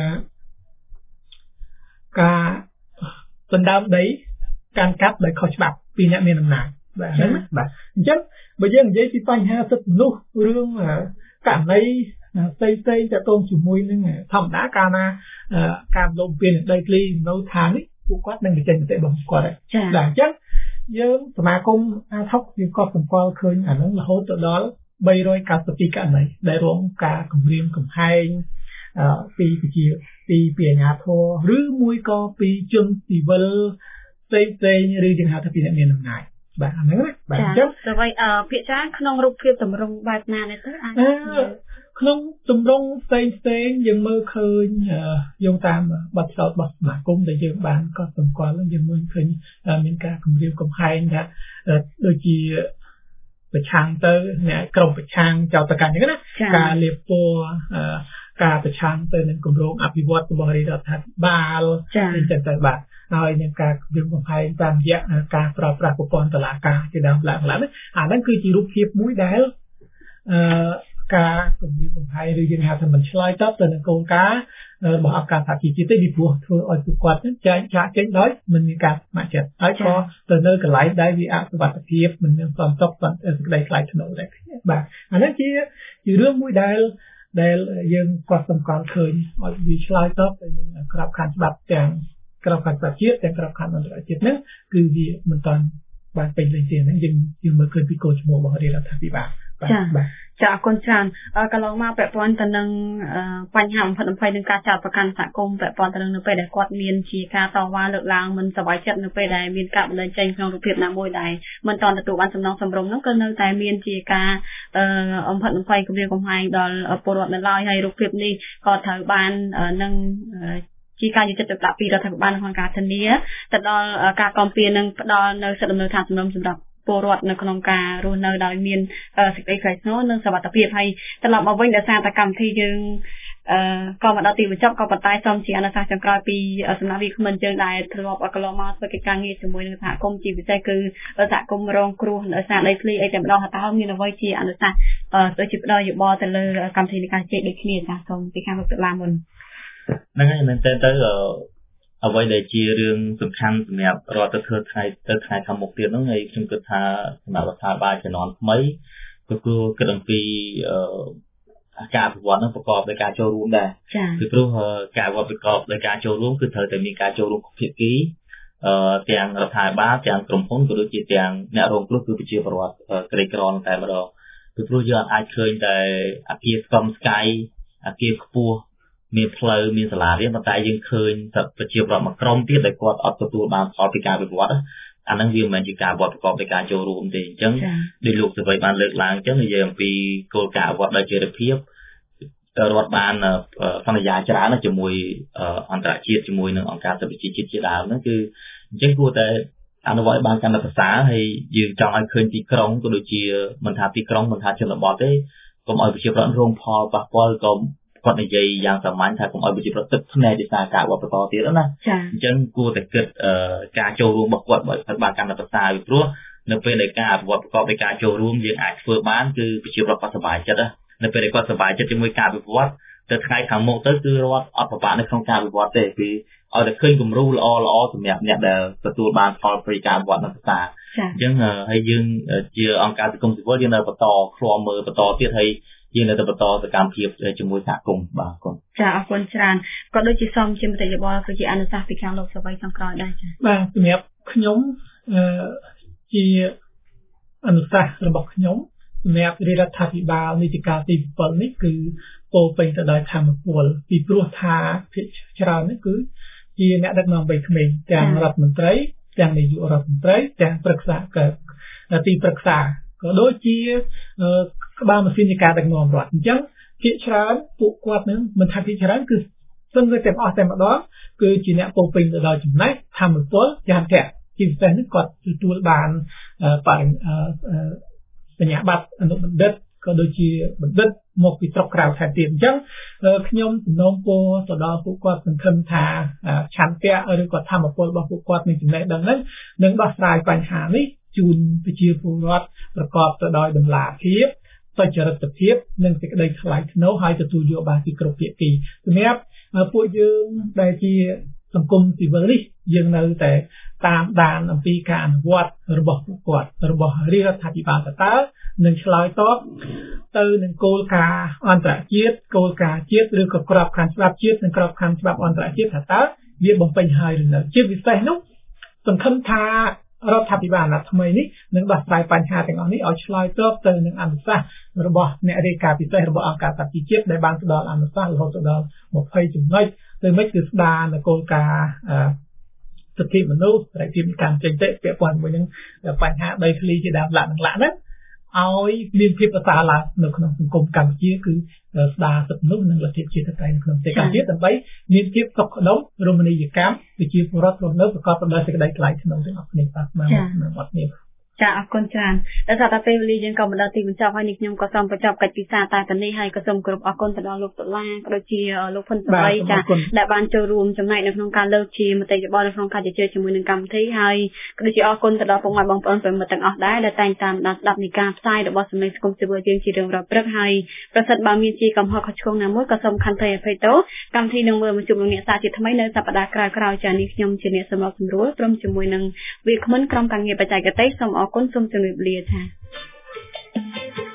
ការបណ្ដើមដីការកាប់ដោយខុសច្បាប់ពីអ្នកមានអំណាចបាទហ្នឹងបាទអញ្ចឹងបើយើងនិយាយពីបញ្ហាសិទ្ធិមនុស្សរឿងករណីផ្សេងផ្សេងតទៅជាមួយនឹងធម្មតាកាលណាការលំពៀនដីធ្លីនៅឋាននេះពួកគាត់នឹងបញ្ចេញមតិរបស់គាត់ដែរតែអញ្ចឹងយើងសមាគមអាថុកយើងក៏សម្គាល់ឃើញអាហ្នឹងរហូតទៅដល់392ករណីដែលរងការគំរាមកំហែងពីជាពីពីអាជ្ញាធរឬមួយក៏ពីជនស៊ីវិលផ្សេងផ្សេងឬយើងហៅថាពីអ្នកមានអំណាចបាទអាហ្នឹងណាបាទអញ្ចឹងទៅវិញភាគច្រើនក្នុងរូបភាពតម្រង់បែបណានេះទៅអាចក្នុងទម្រង់ផ្សេងផ្សេងយើងមើលឃើញយោងតាមបទពិសោធន៍របស់សមាគមដែលយើងបានកត់សម្គាល់យើងមើលឃើញមានការគម្រាមកំហែងថាដូចជាប្រឆាំងទៅអ្នកក្រុមប្រឆាំងចោទកម្មអញ្ចឹងណាការលាបពណ៌ការប្រឆាំងទៅនឹងគម្រោងអភិវឌ្ឍរបស់រដ្ឋាភិបាលអញ្ចឹងទៅបាទហើយនឹងការគម្រាមកំហែងតាមរយៈការប្រើប្រាស់ប្រព័ន្ធតុលាការជាដើមឡើងឡើងអាហ្នឹងគឺជារូបភាពមួយដែលអឺការគម្រាមកំហែងឬយើងហៅថាមិនឆ្លើយតបទៅនឹងគោលការណ៍របស់អង្គការសហជីវជាតិទេពីព្រោះធ្វើឲ្យពួកគាត់ចែកចាកចេញដោយមិនមានការស្ម័គ្រចិត្តហើយក៏ទៅនៅកន្លែងដែលវាអសុវត្ថិភាពមិនមានសន្តិសុខសេចក្តីថ្លៃថ្នូរដែរបាទអានេះជាជារឿងមួយដែលដែលយើងក៏សម្គាល់ឃើញឲ្យវាឆ្លើយតបទៅនឹងក្របខ័ណ្ឌច្បាប់ទាំងក្របខ័ណ្ឌជាតិទាំងក្របខ័ណ្ឌអន្តរជាតិហ្នឹងគឺវាមិនតាន់បានពេញលេញទេហ្នឹងយើងយើងមើលឃើញពីគោលជំហររបស់រដ្ឋាភិបាលបាទបាទចាអរគុណច្រើនកន្លងមកពាក់ព័ន្ធទៅនឹងបញ្ហាបំផិតបំភ័យនឹងការចោទប្រកាន់សហគមន៍ពាក់ព័ន្ធទៅនឹងនៅពេលដែលគាត់មានជាការតវ៉ាលើកឡើងមិនសប្បាយចិត្តនៅពេលដែលមានការបណ្តេញចេញក្នុងរូបភាពណាមួយដែលមិនទាន់ទទួលបានសំណងសម្រុំនោះក៏នៅតែមានជាការបំផិតបំភ័យគម្រាមកំហែងដល់ពលរដ្ឋនៅឡើយហើយរូបភាពនេះក៏ត្រូវបាននឹងជាការយកចិត្តទុកដាក់ពីរដ្ឋាភិបាលក្នុងការធានាទៅដល់ការគាំពៀនឹងផ្ដល់នៅសិទ្ធិដំណើរការសំណុំសម្រាប់ពលរដ្ឋនៅក្នុងការរស់នៅដោយមានសេចក្តីថ្លៃថ្នូរនិងសុវត្ថិភាពហើយត្រឡប់មកវិញដោយសារតែកម្មវិធីយើងអឺក៏មកដល់ទីបញ្ចប់ក៏ប៉ុន្តែសូមជាអនុសាសន៍ចុងក្រោយពីសំណាក់វាគ្មិនយើងដែលធ្លាប់កន្លងមកធ្វើកិច្ចការងារជាមួយនឹងសហគមន៍ជាពិសេសគឺសហគមន៍រងគ្រោះដោយសារដីធ្លីអីតែម្ដងតើមានអ្វីជាអនុសាសន៍ទៅជាផ្ដល់យោបល់ទៅលើកម្មវិធីនៃការជែកដូចគ្នាចាសូមពីខាងលោកតុលាមុនហ្នឹងហើយមែនតើទៅអ្វីដែលជារឿងសំខាន់សម្រាប់រដ្ឋទៅធ្វើថ្ងៃទៅថ្ងៃខាងមុខទៀតហ្នឹងហើយខ្ញុំគិតថាសម្រាប់រដ្ឋាភិបាលជំនាន់ថ្មីក៏គឺគិតអំពីការប្រវត្តិនឹងប្រកបដោយការចូលរួមដែរពីព្រោះការប្រកបដោយការចូលរួមគឺត្រូវតែមានការចូលរួមភាគីអឺទាំងរដ្ឋាភិបាលទាំងក្រុមហ៊ុនក៏ដូចជាទាំងអ្នករងគ្រោះគឺប្រជាពលរដ្ឋក្រីក្រតែម្ដងពីព្រោះយើងអាចឃើញតែអគារស្គមស្កាយអគារខ្ពស់មានផ្លូវមានសាលារៀនប៉ុន្តែយើងឃើញថាប្រជាពលរដ្ឋមួយក្រុមទៀតដែលគាត់អត់ទទួលបានផលពីការវិវត្តអាហ្នឹងវាមិនមែនជាការវត្តប្រកបដោយការចូលរួមទេអញ្ចឹងដោយលោកសវ័យបានលើកឡើងអញ្ចឹងនិយាយអំពីគោលការណ៍វត្តដោយចីរភាពរដ្ឋបានសន្យាច្រើនជាមួយអន្តរជាតិជាមួយនឹងអង្គការសិទ្ធិជាតិជាដើមហ្នឹងគឺអញ្ចឹងគួរតែអនុវត្តបានកាន់តែប្រសើរហើយយើងចង់ឲ្យឃើញទីក្រុងក៏ដូចជាមិនថាទីក្រុងមិនថាជនបទទេកុំឲ្យប្រជាពលរដ្ឋរងផលប៉ះពាល់ក៏គាត់និយាយយ៉ាងសាមញ្ញថាកុំឲ្យប្រជាពលរដ្ឋទឹកភ្នែកដោយសារការវត្តបន្តទៀតណាអញ្ចឹងគួរតែគិតការចូលរួមរបស់គាត់បានកាន់តែប្រសើរពីព្រោះនៅពេលដែលការអភិវឌ្ឍប្រកបដោយការចូលរួមយើងអាចធ្វើបានគឺប្រជាពលរដ្ឋគាត់សប្បាយចិត្តណានៅពេលដែលគាត់សប្បាយចិត្តជាមួយការវិវត្តទៅថ្ងៃខាងមុខទៅគឺរដ្ឋអត់ពិបាកនៅក្នុងការវិវត្តទេពីឲ្យតែឃើញគំរូល្អល្អសម្រាប់អ្នកដែលទទួលបានផលប្រយោជន៍ការវិវត្តនៅផ្សារអញ្ចឹងហើយយើងជាអង្គការសង្គមស៊ីវិលយើងនៅបន្តឃ្លាំមើលបន្តទៀតហើយយើងនៅតែបន្តសកម្មភាពជាមួយសហគមន៍បាទគុណចាអរគុណច្រើនក៏ដូចជាសូមជាមតិយោបល់គឺជាអនុសាសន៍ពីខាងលោកសវ័យចុងក្រោយដែរចាបាទសម្រាប់ខ្ញុំអឺជាអនុសាសន៍របស់ខ្ញុំសម្រាប់រដ្ឋាភិបាលនីតិកាលទី7នេះគឺពោពេញទៅដោយធម្មពលពីព្រោះថាភាគច្រើននេះគឺជាអ្នកដឹកនាំវ័យក្មេងទាំងរដ្ឋមន្ត្រីទាំងនាយករដ្ឋមន្ត្រីទាំងប្រឹក្សាទីប្រឹក្សាក៏ដូចជាក្បាលម៉ាស៊ីននៃការដឹកនាំរដ្ឋអញ្ចឹងភាគច្រើនពួកគាត់នឹងមិនថាភាគច្រើនគឺសឹងតែទាំងអស់តែម្ដងគឺជាអ្នកពោពេញទៅដោយចំណេះធម្មពលយ៉ាងតែជាពិសេសនេះគាត់ទទួលបានបរិញ្ញាបញ្ញាបត្រអនុបណ្ឌិតក៏ដូចជាបណ្ឌិតមកពីស្រុកក្រៅថែមទៀតអញ្ចឹងខ្ញុំសំណូមពរទៅដល់ពួកគាត់សង្ឃឹមថាឆន្ទៈឬក៏ធម្មពលរបស់ពួកគាត់នឹងចំណេះដឹងហ្នឹងនឹងដោះស្រាយបញ្ហានេះជូនប្រជាពលរដ្ឋប្រកបទៅដោយតម្លាភាពសុចរិតភាពនិងសេចក្តីថ្លៃថ្នូរហើយទទួលយកបានពីគ្រប់ភាគីសម្រាប់ពួកយើងដែលជាសង្គមស៊ីវិលនេះយើងនៅតែតាមដានអំពីការអនុវត្តរបស់ពួកគាត់របស់រដ្ឋាភិបាលតើនឹងឆ្លើយតបទៅនឹងគោលការណ៍អន្តរជាតិគោលការណ៍ជាតិឬក៏ក្របខ័ណ្ឌច្បាប់ជាតិនិងក្របខ័ណ្ឌច្បាប់អន្តរជាតិថាតើវាបំពេញហើយឬនៅជាពិសេសនោះសង្ឃឹមថារដ្ឋាភិបាលអាណត្តិថ្មីនេះនឹងដោះស្រាយបញ្ហាទាំងអស់នេះឲ្យឆ្លើយតបទៅនឹងអនុសាសន៍របស់អ្នករាយការណ៍ពិសេសរបស់អង្គការសហប្រជាជាតិដែលបានផ្ដល់អនុសាសន៍រហូតដល់20ចំណុចទៅមិនគឺស្ដារនៅគោលការណ៍សិទ្ធិមនុស្សសេរីភាពនៃការចេញតិពាក់ព័ន្ធជាមួយនឹងបញ្ហាដីធ្លីជាដើមឡាក់នឹងឡាក់ហ្នឹងឲ្យមានភាពប្រសើរឡើងនៅក្នុងសង្គមកម្ពុជាគឺស្ដារសិទ្ធិមនុស្សនិងលទ្ធិជាតិតៃនៅក្នុងប្រទេសកម្ពុជាដើម្បីមានភាពសុខដុមរមណីយកម្មប្រជាពលរដ្ឋរស់នៅប្រកបដោយសេចក្តីថ្លៃថ្នូរទាំងអស់គ្នាបាទមកនៅវត្តនេះចាអរគុណច្រើនដែលថាពេលវេលាយើងក៏មកដល់ទីបញ្ចប់ហើយនេះខ្ញុំក៏សូមបញ្ចប់កិច្ចពិសាតែប៉ុណ្នេះហើយក៏សូមគោរពអរគុណទៅដល់លោកតុលាក៏ដូចជាលោកផុនសវ័យចាដែលបានចូលរួមចំណែកនៅក្នុងការលើកជាមតិយោបល់នៅក្នុងការជជែកជាមួយនឹងកម្មវិធីហើយក៏ដូចជាអរគុណទៅដល់ពុកម៉ែបងប្អូនប្រិយមិត្តទាំងអស់ដែរដែលតែងតាមដានស្ដាប់នៃការផ្សាយរបស់សម្លេងសង្គមស៊ីវិលយើងជារៀងរាល់ព្រឹកហើយប្រសិនបើមានជាកំហុសខុសឆ្គងណាមួយក៏សូមខន្តីអភ័យទោសកម្មវិធីនឹងមើលមកជួបលោកអ្នកសាជាថ្មីនៅសប្តាហ៍ក្រោយៗចានេះខ្ញុំជាអ្នកសម្របសម្រួលព្រមជាមួយនឹងវាគ្មិនក្រុមការងារបច្ចេកទេសសូមអរគុណសូមជម្រាបលាថា